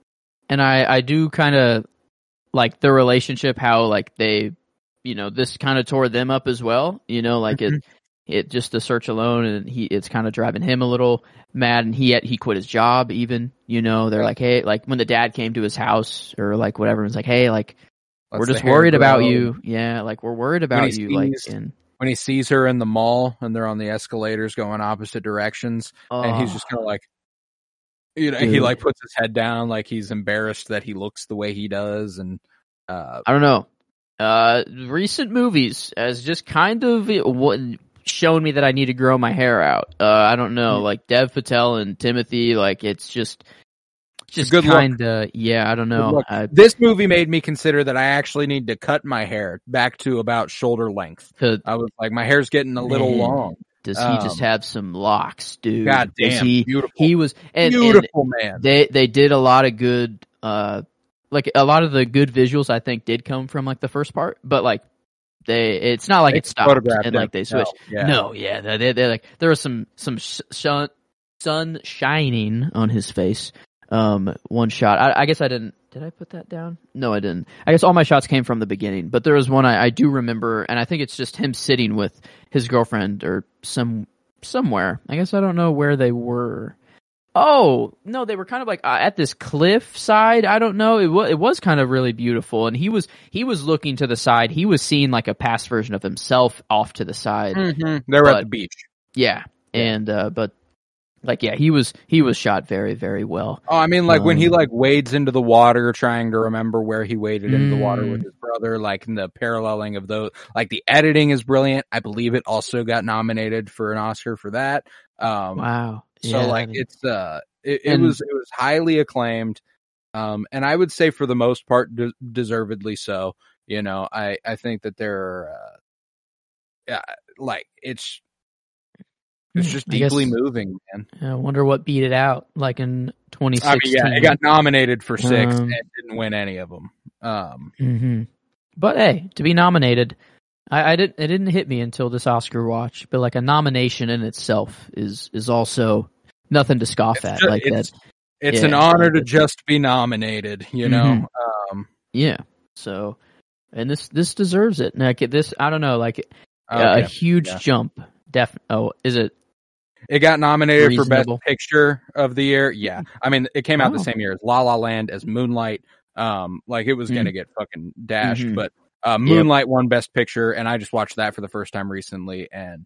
D: and I I do kind of like the relationship, how like they, you know, this kind of tore them up as well. You know, like it it just the search alone, and he it's kind of driving him a little mad, and he had, he quit his job even. You know, they're like, hey, like when the dad came to his house or like whatever, it's like, hey, like
C: Let's
D: we're just
C: the hair
D: worried about
C: grow.
D: you. Yeah, like we're worried about
C: he
D: you. Like
C: sees-
D: and
C: When he sees her in the mall and they're on the escalators going opposite directions, and he's
D: Oh.
C: just kind of like, you know, he
D: Dude.
C: like puts his head down, like he's embarrassed that he looks the way he does, and uh,
D: I don't know. Uh, recent movies has just kind of w- shown me that I need to grow my hair out. Uh, I don't know,
C: Mm.
D: like Dev Patel and Timothy, like it's just, just
C: good look.
D: kind of, yeah, I don't know.
C: look,
D: I,
C: this movie made me consider that I actually need to cut my hair back to about shoulder length.
D: to,
C: I was like, my hair's getting a little
D: Man,
C: long.
D: does he just
C: Um,
D: have some locks, dude?
C: God
D: Does
C: damn,
D: he,
C: beautiful,
D: he was, and, and
C: beautiful man.
D: they, they did a lot of good, uh, like a lot of the good visuals I think did come from like the first part, but like they, it's not like
C: They
D: it stopped
C: photographed
D: and
C: him.
D: like they
C: No,
D: switched.
C: yeah.
D: No, yeah, they, they, they're like there was some some sh- sun sun shining on his face. Um, one shot. I, I guess I didn't. Did I put that down? No, I didn't. I guess all my shots came from the beginning, but there was one I, I do remember, and I think it's just him sitting with his girlfriend or some somewhere. I guess I don't know where they were. Oh no, they were kind of like uh, at this cliff side. I don't know. It was it was kind of really beautiful, and he was he was looking to the side. He was seeing like a past version of himself off to the side.
C: Mm-hmm. They were at
D: But-
C: the beach.
D: Yeah, and uh, but like yeah, he was he was shot very very well.
C: Oh, I mean, like when he
D: Um,
C: like wades into the water, trying to remember where he waded into the water
D: Mm.
C: with his brother, like in the paralleling of those, like the editing is brilliant. I believe it also got nominated for an Oscar for that. Um,
D: Wow.
C: So
D: Yeah,
C: like
D: I-
C: it's uh, it, it
D: And-
C: was it was highly acclaimed, um, and I would say for the most part, de- deservedly so. You know, I I think that there are, uh, yeah, like it's it's just
D: I guess-
C: deeply moving, man.
D: I wonder what beat it out, like in twenty
C: I mean,
D: sixteen.
C: yeah, it got nominated for six
D: Um,
C: and didn't win any of them. Um,
D: hmm But hey, to be nominated, I, I didn't. It didn't hit me until this Oscar watch. But like a nomination in itself is is also nothing to scoff
C: It's
D: at.
C: ju-
D: like
C: it's-
D: that,
C: it's
D: Yeah,
C: an honor to
D: it's-
C: just be nominated, you know.
D: Mhm.
C: Um,
D: yeah. So, and this this deserves it. Like this, I don't know. Like uh,
C: okay.
D: a huge
C: yeah.
D: jump. Def. Oh, is it?
C: It got nominated for
D: Reasonable.
C: Best Picture of the Year. Yeah, I mean, it came out
D: Oh.
C: the same year as La La Land, as Moonlight. Um, like it was
D: Mm.
C: gonna get fucking dashed,
D: Mhm.
C: but uh,
D: Yep.
C: Moonlight won Best Picture, and I just watched that for the first time recently, and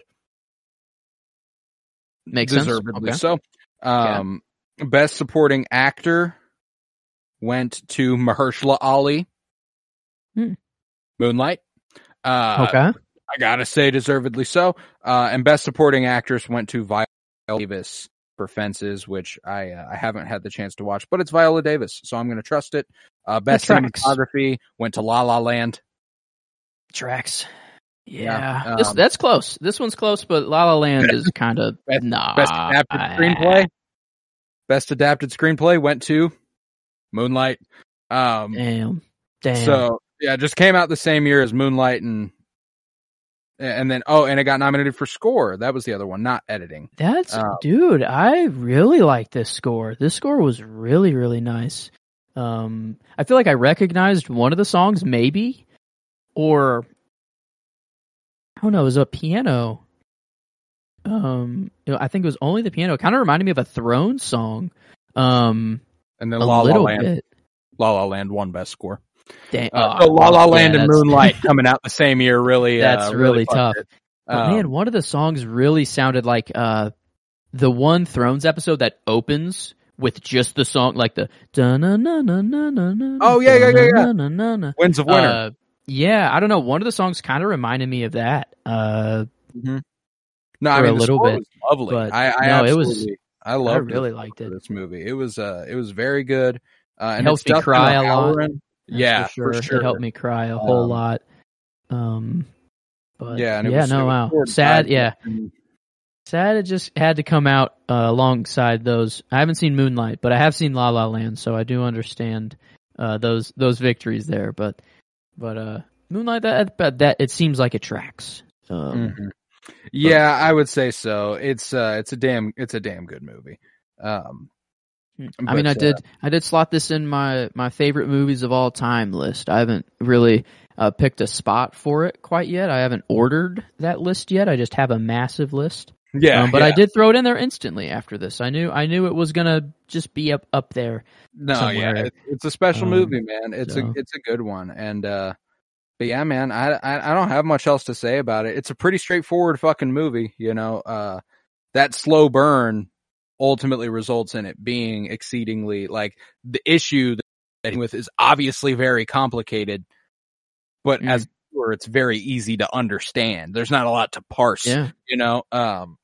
D: Makes sense.
C: deservedly
D: Okay.
C: so. Um, Best Supporting Actor went to Mahershala Ali.
D: Hmm.
C: Moonlight. Uh,
D: Okay.
C: I gotta say, deservedly so. Uh, and Best Supporting Actress went to Viola Davis for Fences, which I uh, I haven't had the chance to watch, but it's Viola Davis, so I'm gonna trust it. Uh, Best
D: tracks.
C: Cinematography went to La La Land.
D: Tracks.
C: Yeah,
D: Yeah, this,
C: um,
D: that's close. This one's close, but La La Land is kind of
C: Best-
D: nah.
C: Best Adapted
D: I-
C: Screenplay. Best Adapted Screenplay went to Moonlight. Um,
D: Damn, damn.
C: so yeah, it just came out the same year as Moonlight, and and then oh, and it got nominated for score. That was the other one, not editing.
D: That's
C: um,
D: dude. I really like this score. This score was really really nice. Um, I feel like I recognized one of the songs, maybe, or I don't know. It was a piano. Um, you know, I think it was only the piano. It kind of reminded me of a Throne song. Um,
C: And then
D: a
C: La La
D: little
C: Land.
D: bit.
C: La La Land won Best Score.
D: Damn.
C: Uh,
D: oh,
C: so La La
D: yeah,
C: Land and
D: that's-
C: Moonlight coming out the same year really
D: That's
C: uh,
D: really
C: fucked
D: tough.
C: it.
D: But
C: Um,
D: man, one of the songs really sounded like uh, the one Thrones episode that opens with just the song, like the da na na na na na na.
C: Oh, yeah, yeah, yeah, yeah.
D: na na na.
C: Winds of Winter.
D: Uh, yeah, I don't know. One of the songs kind of reminded me of that. Uh,
C: Mhm. No, I
D: for
C: mean
D: a
C: the
D: little
C: score
D: bit,
C: was lovely.
D: but
C: I, I
D: no, it was-
C: absolutely, I
D: I
C: loved
D: really
C: it
D: liked
C: for
D: it.
C: this movie. It was uh, it was very good. Uh, and
D: helped
C: it's
D: me
C: Dustin
D: cry a lot.
C: O'Halloran.
D: That's
C: Yeah,
D: for sure.
C: for sure.
D: It helped me cry a whole
C: Um,
D: lot. Um, but
C: Yeah, and it
D: yeah,
C: was,
D: no,
C: it was
D: wow,
C: towards
D: sad.
C: the-
D: Yeah, sad. It just had to come out uh, alongside those. I haven't seen Moonlight, but I have seen La La Land, so I do understand uh, those those victories there. But but uh, Moonlight, that that, that it seems like it tracks. Um,
C: Mhm. Yeah, I would say so. It's uh, it's a damn, it's a damn good movie. Um,
D: I mean, I
C: But,
D: did
C: uh,
D: I did slot this in my, my favorite movies of all time list. I haven't really uh, picked a spot for it quite yet. I haven't ordered that list yet. I just have a massive list.
C: Yeah,
D: um, but
C: yeah.
D: I did throw it in there instantly after this. I knew I knew it was gonna just be up up there.
C: No,
D: somewhere.
C: yeah, it, it's a special
D: Um,
C: movie, man. It's
D: so.
C: a it's a good one, and uh, but yeah, man, I, I I don't have much else to say about it. It's a pretty straightforward fucking movie, you know. Uh, that slow burn ultimately results in it being exceedingly like the issue that with is obviously very complicated, but
D: Mm.
C: as where it's very easy to understand. There's not a lot to parse,
D: Yeah.
C: you know. Um,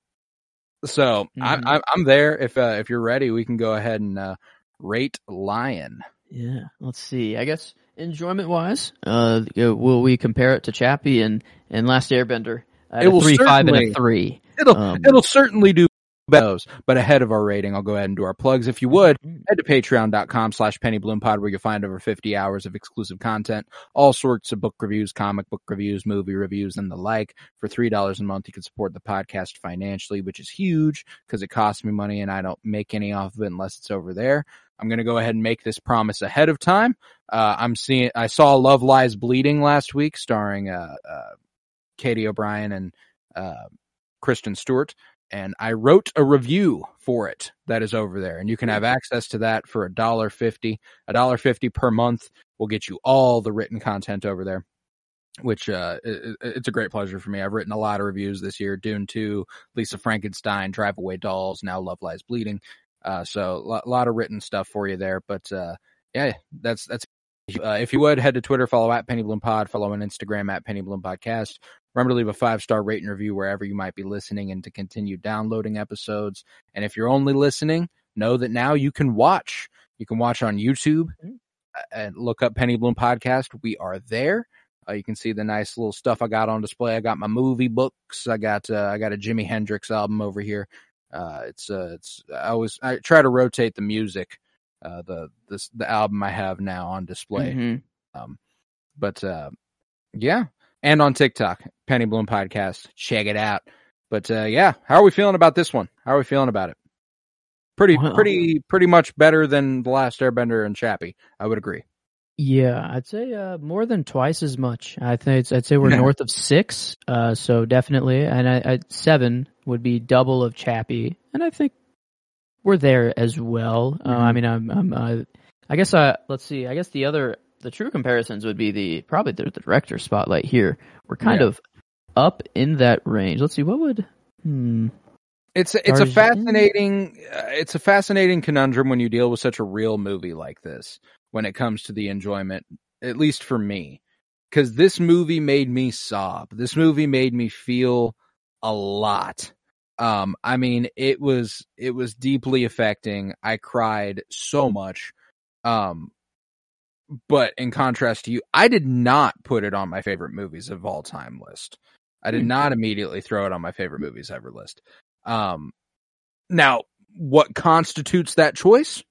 C: so
D: Mhm.
C: I'm I'm I'm there. If uh, if you're ready, we can go ahead and uh, rate Lion.
D: Yeah. Let's see. I guess enjoyment wise, uh, will we compare it to Chappie and, and Last Airbender? At
C: It
D: a
C: will
D: three, five, and a
C: certainly-
D: three.
C: It'll
D: Um,
C: it'll certainly do those, but ahead of our rating, I'll go ahead and do our plugs. If you would,
D: Mm.
C: head to patreon.com slash pennybloom.pod where you'll find over fifty hours of exclusive content, all sorts of book reviews, comic book reviews, movie reviews, and the like. For three dollars a month, you can support the podcast financially, which is huge because it costs me money and I don't make any off of it unless it's over there. I'm going to go ahead and make this promise ahead of time. Uh, I'm seeing, I saw Love Lies Bleeding last week starring, uh, uh, Katie O'Brien and, uh, Kristen Stewart. And I wrote a review for it that is over there, and you can have access to that for a dollar fifty. A dollar fifty per month will get you all the written content over there, which uh, it, it's a great pleasure for me. I've written a lot of reviews this year: Dune two, Lisa Frankenstein, Drive Away Dolls, now Love Lies Bleeding. Uh, so a lot, lot of written stuff for you there. But uh, yeah, that's that's. Uh, if you would, head to Twitter, follow at Penny Bloom Pod, follow on Instagram at Penny Bloom Podcast. Remember to leave a five-star rate and review wherever you might be listening and to continue downloading episodes. And if you're only listening, know that now you can watch. You can watch on YouTube and look up Penny Bloom Podcast. We are there. Uh, you can see the nice little stuff I got on display. I got my movie books. I got uh, I got a Jimi Hendrix album over here. Uh, it's uh, it's I always I try to rotate the music. Uh, the this the album I have now on display.
D: Mm-hmm.
C: Um, but uh, yeah, and on TikTok, Penny Bloom Podcast. Check it out. But uh, yeah, how are we feeling about this one? How are we feeling about it? Pretty,
D: Well,
C: pretty, pretty much better than The Last Airbender and Chappie. I would agree.
D: Yeah, I'd say uh, more than twice as much. I think I'd say we're north of six, uh, so definitely, and I, I, seven would be double of Chappie, and I think we're there as well. Uh, I mean, I'm, I'm uh, I guess uh, let's see. I guess the other, the true comparisons would be the probably the, the director spotlight here. We're kind
C: Yeah.
D: of up in that range. Let's see, what would hmm.
C: It's a, it's a
D: Tarzan?
C: fascinating uh, it's a fascinating conundrum when you deal with such a real movie like this when it comes to the enjoyment, at least for me, because this movie made me sob. This movie made me feel a lot. Um, I mean, it was it was deeply affecting. I cried so much. Um, but in contrast to you, I did not put it on my favorite movies of all time list. I did
D: Hmm.
C: not immediately throw it on my favorite movies ever list. Um, now, what constitutes that choice?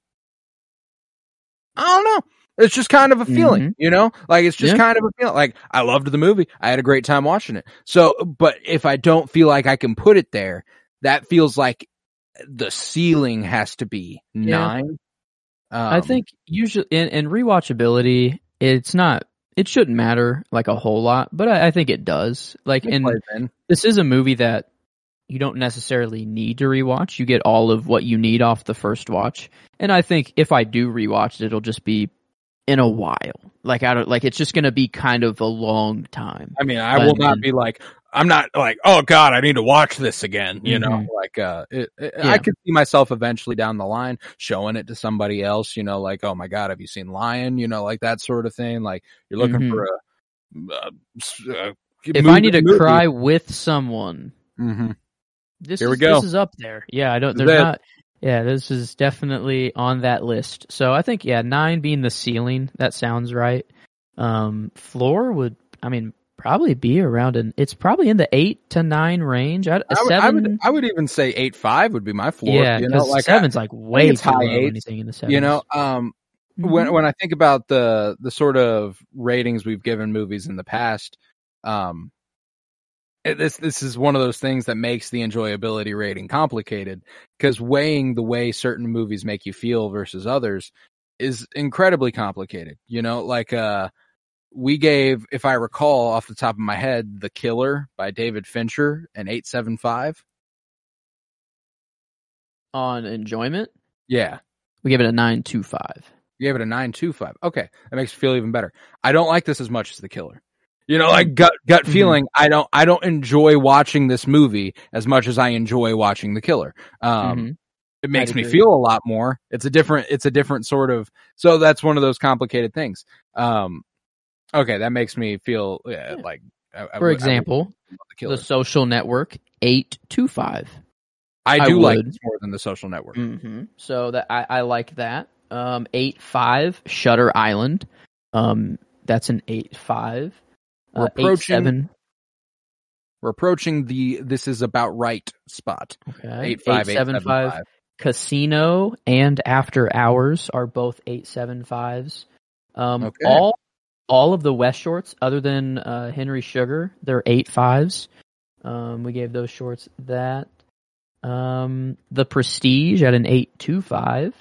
C: I don't know. It's just kind of a feeling,
D: Mhm.
C: you know? Like, it's just
D: Yeah.
C: kind of a feeling. Like, I loved the movie. I had a great time watching it. So, but if I don't feel like I can put it there, that feels like the ceiling has to be
D: Yeah.
C: nine. Um,
D: I think usually in, in rewatchability, it's not, it shouldn't matter like a whole lot, but I, I think it does. Like,
C: it
D: in
C: plays in.
D: this is a movie that you don't necessarily need to rewatch. You get all of what you need off the first watch. And I think if I do rewatch it, it'll just be in a while. Like, I don't, like, it's just going to be kind of a long time.
C: I mean, I will
D: And-
C: not
D: and-
C: be like, I'm not like, oh God, I need to watch this again. You know,
D: Mhm.
C: like, uh, it, it,
D: Yeah.
C: I could see myself eventually down the line showing it to somebody else, you know, like, oh my God, have you seen Lion? You know, like that sort of thing. Like, you're looking
D: Mhm.
C: for a, uh, s- uh,
D: If I need to cry with someone,
C: hmm
D: this
C: Here we
D: is,
C: go.
D: This is up there. Yeah, I don't.
C: This is
D: There's
C: it.
D: not. Yeah, this is definitely on that list. So I think yeah, nine being the ceiling. That sounds right. Um, floor would. I mean, probably be around an. It's probably in the eight to nine range. I, a
C: I would,
D: seven.
C: I would, I would even say eight five would be my floor.
D: yeah,
C: you know,
D: because
C: like
D: seven's like way
C: it's
D: too
C: high
D: low.
C: eights,
D: Anything in the sevens.
C: you know, um,
D: Mhm.
C: when when I think about the the sort of ratings we've given movies in the past, um, this this is one of those things that makes the enjoyability rating complicated, because weighing the way certain movies make you feel versus others is incredibly complicated. You know, like uh, we gave, if I recall off the top of my head, The Killer by David Fincher an eight seven five.
D: On enjoyment,
C: yeah,
D: we gave it a nine two five.
C: You gave it a nine two five. Okay, that makes me feel even better. I don't like this as much as The Killer. You know, like gut gut mm-hmm. feeling. I don't I don't enjoy watching this movie as much as I enjoy watching The Killer. Um, mm-hmm. It makes me feel a lot more. It's a different it's a different sort of. So that's one of those complicated things. Um, okay, that makes me feel yeah, yeah. like. I, I
D: For
C: would,
D: example, the, the Social Network eight two five.
C: I do
D: I
C: like this more than The Social Network.
D: Mm-hmm. So that I, I like that. Um, eight five Shutter Island. Um, that's an eight five.
C: We're
D: uh,
C: approaching.
D: eight, seven.
C: We're approaching the this is about right spot.
D: Okay.
C: Eight five
D: eight seven five. Casino and After Hours are both eight seven fives. Um,
C: okay.
D: All all of the West shorts, other than uh, Henry Sugar, they're eight fives. Um, we gave those shorts that. Um, The Prestige at an eight two five.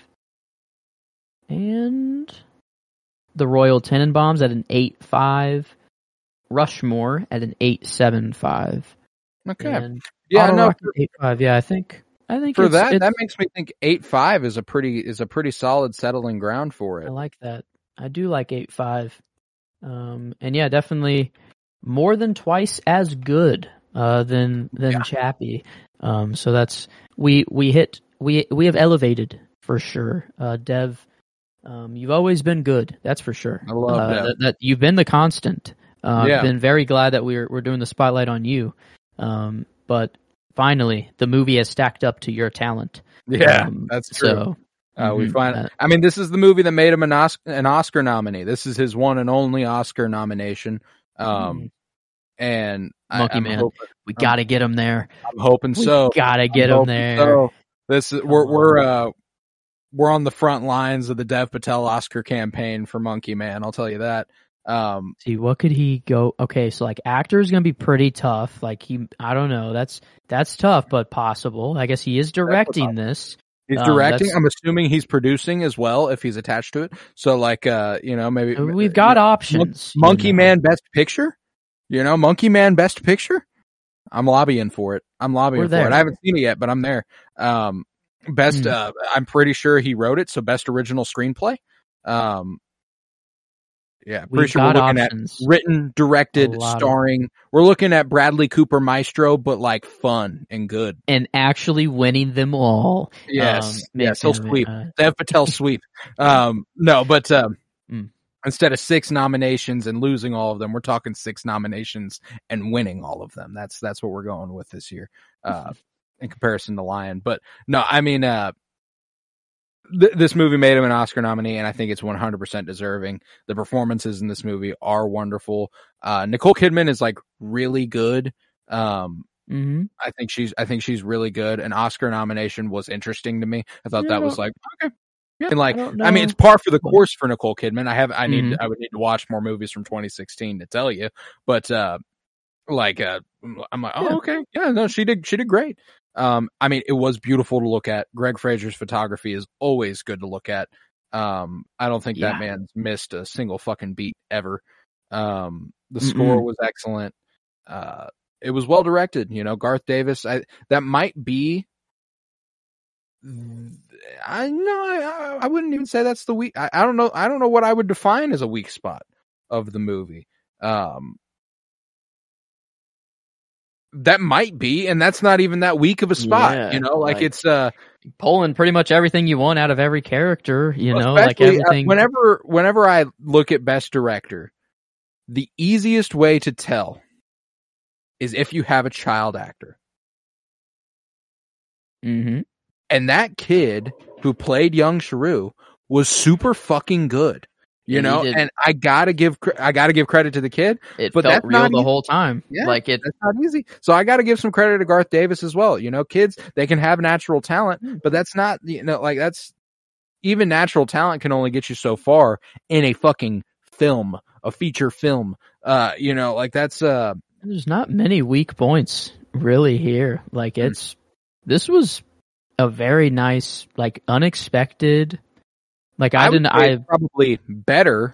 D: And The Royal Tenenbaums at an eight five. Rushmore at an eight seven five.
C: Okay.
D: And
C: yeah,
D: Auto
C: no,
D: Rocket eight five. Yeah, I think I think
C: for
D: it's,
C: that
D: it's,
C: that makes me think eight five is a pretty is a pretty solid settling ground for it.
D: I like that. I do like eight five. Um, and yeah, definitely more than twice as good uh, than than
C: yeah.
D: Chappie. Um, so that's we we hit we we have elevated for sure. Uh, Dev, um, you've always been good. That's for sure.
C: I love
D: uh,
C: that.
D: that. That you've been the constant. Uh,
C: yeah.
D: I've been very glad that we're we're doing the spotlight on you. Um, but finally, the movie has stacked up to your talent.
C: Yeah,
D: um,
C: that's true.
D: So,
C: uh, we
D: mm-hmm,
C: find.
D: uh,
C: I mean, this is the movie that made him an Oscar, an Oscar nominee. This is his one and only Oscar nomination. Um,
D: mm-hmm.
C: and
D: Monkey
C: I, I'm
D: Man,
C: hoping,
D: we got to get him there.
C: I'm hoping
D: we
C: so.
D: Gotta get
C: I'm
D: him there.
C: So. This is we're we're uh we're on the front lines of the Dev Patel Oscar campaign for Monkey Man. I'll tell you that. Um,
D: See, what could he go? Okay, so like actor is gonna be pretty tough. Like he, I don't know. That's that's tough, but possible. I guess he is directing this.
C: He's directing. Um, I'm assuming he's producing as well if he's attached to it. So like, uh, you know, maybe
D: we've got
C: you know,
D: options.
C: Monkey
D: you know.
C: Man Best Picture. You know, Monkey Man Best Picture. I'm lobbying for it. I'm lobbying
D: We're
C: for
D: there.
C: it. I haven't seen it yet, but I'm there. Um, best.
D: Mm.
C: Uh, I'm pretty sure he wrote it. So best original screenplay. Um. Yeah, pretty
D: We've
C: sure we're looking
D: options.
C: at written, directed, starring. Of... We're looking at Bradley Cooper Maestro, but like fun and good.
D: And actually winning them all.
C: Yes,
D: um,
C: yes, he'll
D: him,
C: sweep.
D: Uh...
C: Dev Patel sweep. Um, no, but um,
D: mm.
C: instead of six nominations and losing all of them, we're talking six nominations and winning all of them. That's that's what we're going with this year, uh, in comparison to Lion. But no, I mean, uh, th- this movie made him an Oscar nominee, and I think it's one hundred percent deserving. The performances in this movie are wonderful. Uh, Nicole Kidman is like really good. Um,
D: mm-hmm.
C: I think she's I think she's really good. An Oscar nomination was interesting to me. I thought
D: yeah,
C: that was like okay.
D: Yeah,
C: and like,
D: I,
C: I mean, it's par for the course for Nicole Kidman. I have, I need, mm-hmm. I would need to watch more movies from twenty sixteen to tell you, but, uh, like, uh, I'm like, oh,
D: yeah.
C: okay. Yeah, no, she did, she did great. Um, I mean, it was beautiful to look at. Greg Fraser's photography is always good to look at. Um, I don't think
D: yeah.
C: that man's missed a single fucking beat ever. Um, the Mm-mm. score was excellent. Uh, it was well directed, you know, Garth Davis. I, that might be, I no, I, I wouldn't even say that's the weak. I, I don't know. I don't know what I would define as a weak spot of the movie. Um, that might be, and that's not even that weak of a spot. Yeah, you know, like, like it's uh,
D: pulling pretty much everything you want out of every character. You know, like everything.
C: Whenever, whenever I look at Best Director, the easiest way to tell is if you have a child actor.
D: Mm-hmm.
C: And that kid who played young Sharu was super fucking good, you and know. And I gotta give I gotta give credit to the kid.
D: It
C: but
D: felt
C: that's
D: real
C: not
D: the
C: easy.
D: whole time.
C: Yeah,
D: like it.
C: That's not easy. So I gotta give some credit to Garth Davis as well. You know, kids, they can have natural talent, but that's not, you know, like that's even natural talent can only get you so far in a fucking film, a feature film. Uh, you know, like that's uh
D: There's not many weak points really here. Like it's this was a very nice, like unexpected. Like I,
C: I
D: didn't.
C: would say
D: I
C: it's probably better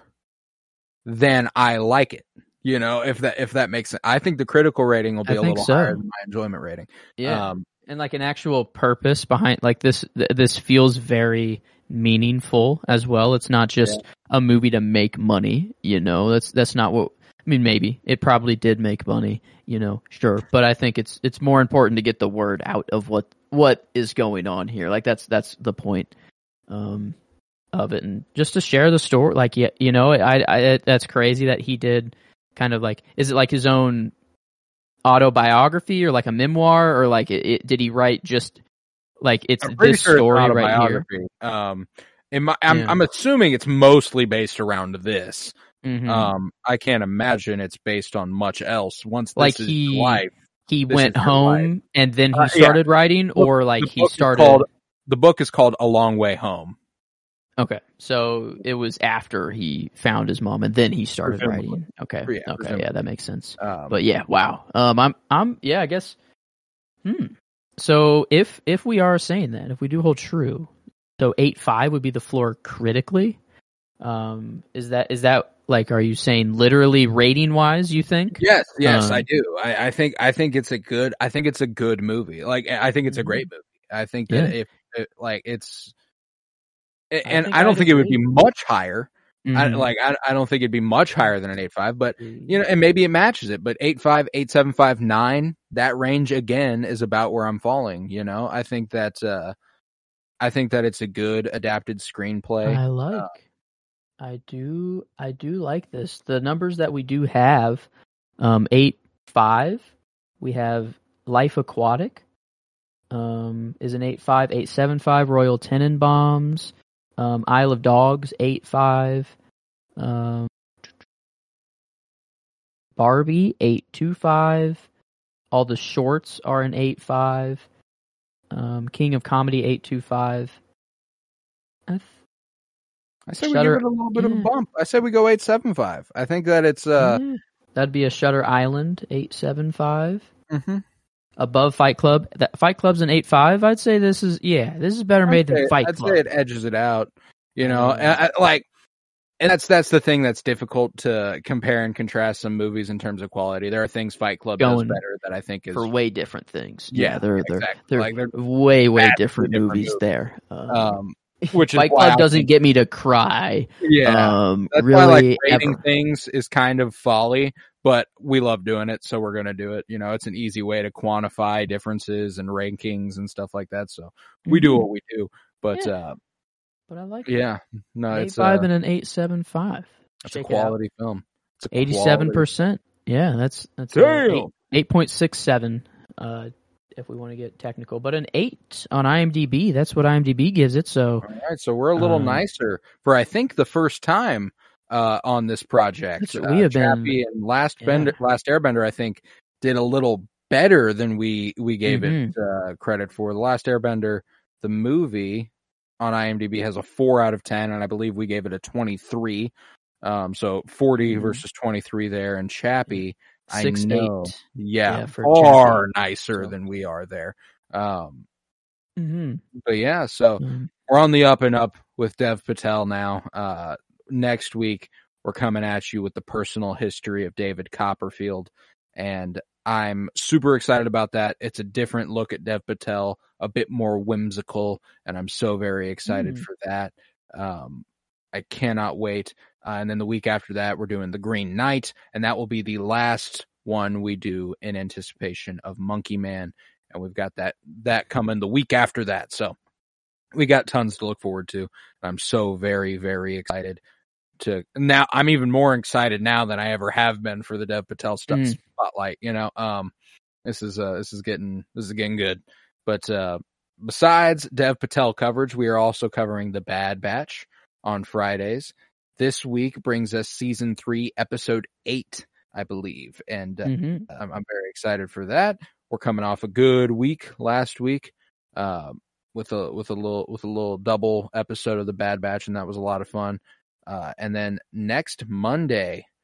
C: than I like it. You know, if that if that makes sense. I think the critical rating will be
D: I
C: a
D: think
C: little
D: so.
C: higher than my enjoyment rating.
D: yeah,
C: Um,
D: and like an actual purpose behind like this. Th- this feels very meaningful as well. It's not just a movie to make money. You know, that's that's not what. I mean, maybe it probably did make money. You know, sure, but I think it's it's more important to get the word out of what what is going on here. Like that's that's the point. Um, of it, and just to share the story, like yeah, you know, I, I that's crazy that he did kind of like, is it like his own autobiography or like a memoir, or like it, it, did he write just like it's
C: I'm pretty
D: this
C: sure
D: story
C: it's
D: right here?
C: autobiography. Um, in my, I'm
D: Yeah.
C: I'm assuming it's mostly based around this.
D: Mhm.
C: Um, I can't imagine it's based on much else. Once this
D: Like
C: is
D: he
C: your life,
D: he
C: this
D: went
C: is your
D: home and then he
C: Uh, yeah.
D: started writing, or like
C: the
D: he
C: book is
D: started.
C: called the book is called A Long Way Home.
D: Okay, so it was after he found his mom and then he started
C: Presumably.
D: writing. Okay,
C: Yeah,
D: okay,
C: presumably.
D: yeah, that makes sense.
C: Um,
D: But yeah, wow. Um, I'm, I'm, yeah, I guess. Hmm. So if if we are saying that, if we do hold true, so eight five would be the floor critically. Um, is that is that like? Are you saying literally rating wise? You think?
C: yes, yes,
D: Um,
C: I do. I, I think I think it's a good. I think it's a good movie. Like I think it's a great movie. I think that
D: Yeah.
C: if it, like it's,
D: I
C: and
D: think
C: I don't
D: I'd
C: think it would be
D: agree.
C: much higher. I,
D: Mhm.
C: like I, I don't think it'd be much higher than an eight five, but you know, and maybe it matches it. But eight five, eight seven five, nine, that range again is about where I'm falling. You know, I think that uh, I think that it's a good adapted screenplay.
D: I like.
C: Uh,
D: I do. I do like this. The numbers that we do have, um, eight five. We have Life Aquatic. Um, is an eight five, eight seven five. Royal Tenenbaums. Um, Isle of Dogs eight five. Um, Barbie eight two five. All the shorts are an eight five. Um, King of Comedy eight two five. I th-
C: I said we
D: Shutter-
C: give it a little bit of a
D: yeah.
C: bump. I said we go eight seven five. I think that it's uh.
D: yeah. That'd be a Shutter Island eight seven five.
C: mhm.
D: Above Fight Club. That Fight Club's an eight five. I'd say this is yeah, this is better made
C: I'd
D: than
C: say,
D: Fight
C: I'd
D: Club.
C: say it edges it out. You know,
D: Um,
C: and I, like, and that's that's the thing that's difficult to compare and contrast some movies in terms of quality. There are things Fight Club does
D: Going
C: better that I think is
D: for way different things.
C: Yeah,
D: Yeah, they're they're
C: exactly.
D: they're,
C: Like, they're
D: way way
C: vastly
D: different,
C: different
D: movies
C: movies.
D: there. Um,
C: um, which is
D: Fight
C: why
D: Club
C: I
D: doesn't
C: think-
D: get me to cry.
C: yeah.
D: Um,
C: That's
D: really,
C: why like rating
D: ever.
C: things is kind of folly, but we love doing it, so we're gonna do it. You know, it's an easy way to quantify differences and rankings and stuff like that. So we do
D: Mhm.
C: what we do. But
D: Yeah.
C: uh,
D: But I like
C: yeah, no,
D: an eight
C: it's
D: five
C: uh,
D: and an eight seven five.
C: it's a quality film. It's a
D: Eighty seven
C: quality-
D: percent. Yeah, that's that's
C: Damn.
D: eight eight point six seven. Uh, if we want to get technical, but an eight on IMDb. That's what IMDb gives it. So
C: All right, so we're a little
D: Um,
C: nicer for I think the first time uh, on this project.
D: That's what
C: uh,
D: we have been-
C: Chappie and Last
D: yeah.
C: Bender, Last Airbender, I think, did a little better than we we gave
D: Mhm.
C: it uh, credit for. The Last Airbender, the movie on IMDb has a four out of ten, and I believe we gave it a twenty-three. Um, so forty
D: Mhm.
C: versus twenty-three there, and Chappie,
D: six
C: I know,
D: eight.
C: yeah,
D: Yeah, for
C: far
D: Chappie.
C: nicer
D: So-
C: than we are there. Um,
D: Mm-hmm.
C: but yeah, so
D: Um,
C: we're on the up and up with Dev Patel now. Uh, next week, we're coming at you with the personal history of David Copperfield, and I'm super excited about that. It's a different look at Dev Patel, a bit more whimsical, and I'm so very excited
D: Mm.
C: for that. Um, I cannot wait. Uh, and then the week after that, we're doing The Green Knight, and that will be the last one we do in anticipation of Monkey Man. And we've got that that coming the week after that. So we got tons to look forward to. I'm so very, very excited to now. I'm even more excited now than I ever have been for the Dev Patel stuff
D: Mm.
C: spotlight. You know, um, this is uh, this is getting this is getting good. But uh, besides Dev Patel coverage, we are also covering The Bad Batch on Fridays. This week brings us season three, episode eight, I believe, and uh,
D: mhm.
C: I'm, I'm very excited for that. We're coming off a good week last week, uh, with a with a little with a little double episode of The Bad Batch, and that was a lot of fun. Uh, and then next Monday,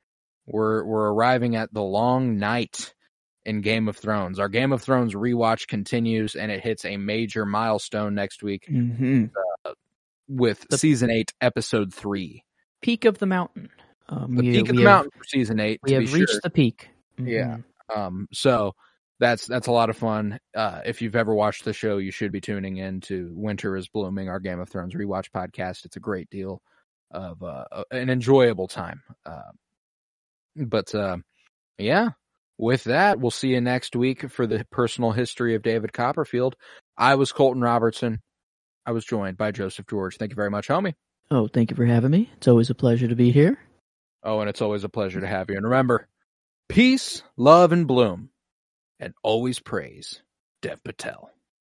C: we're we're arriving at the long night in Game of Thrones. Our Game of Thrones rewatch continues, and it hits a major milestone next week
D: Mm-hmm.
C: uh, with
D: The-
C: season eight, episode three.
D: Peak of the mountain. Um,
C: The
D: we,
C: peak of
D: we
C: the
D: have,
C: mountain for season eight.
D: We
C: to
D: have
C: be
D: reached
C: sure.
D: the peak.
C: Yeah.
D: Mhm.
C: Um, so that's that's a lot of fun. Uh, if you've ever watched the show, you should be tuning in to Winter is Blooming, our Game of Thrones rewatch podcast. It's a great deal of uh, an enjoyable time. Uh, but uh, yeah, with that, we'll see you next week for the personal history of David Copperfield. I was Colton Robertson. I was joined by Joseph George. Thank you very much, homie.
D: Oh, thank you for having me. It's always a pleasure to be here.
C: Oh, and it's always a pleasure to have you. And remember, peace, love, and bloom. And always praise Dev Patel.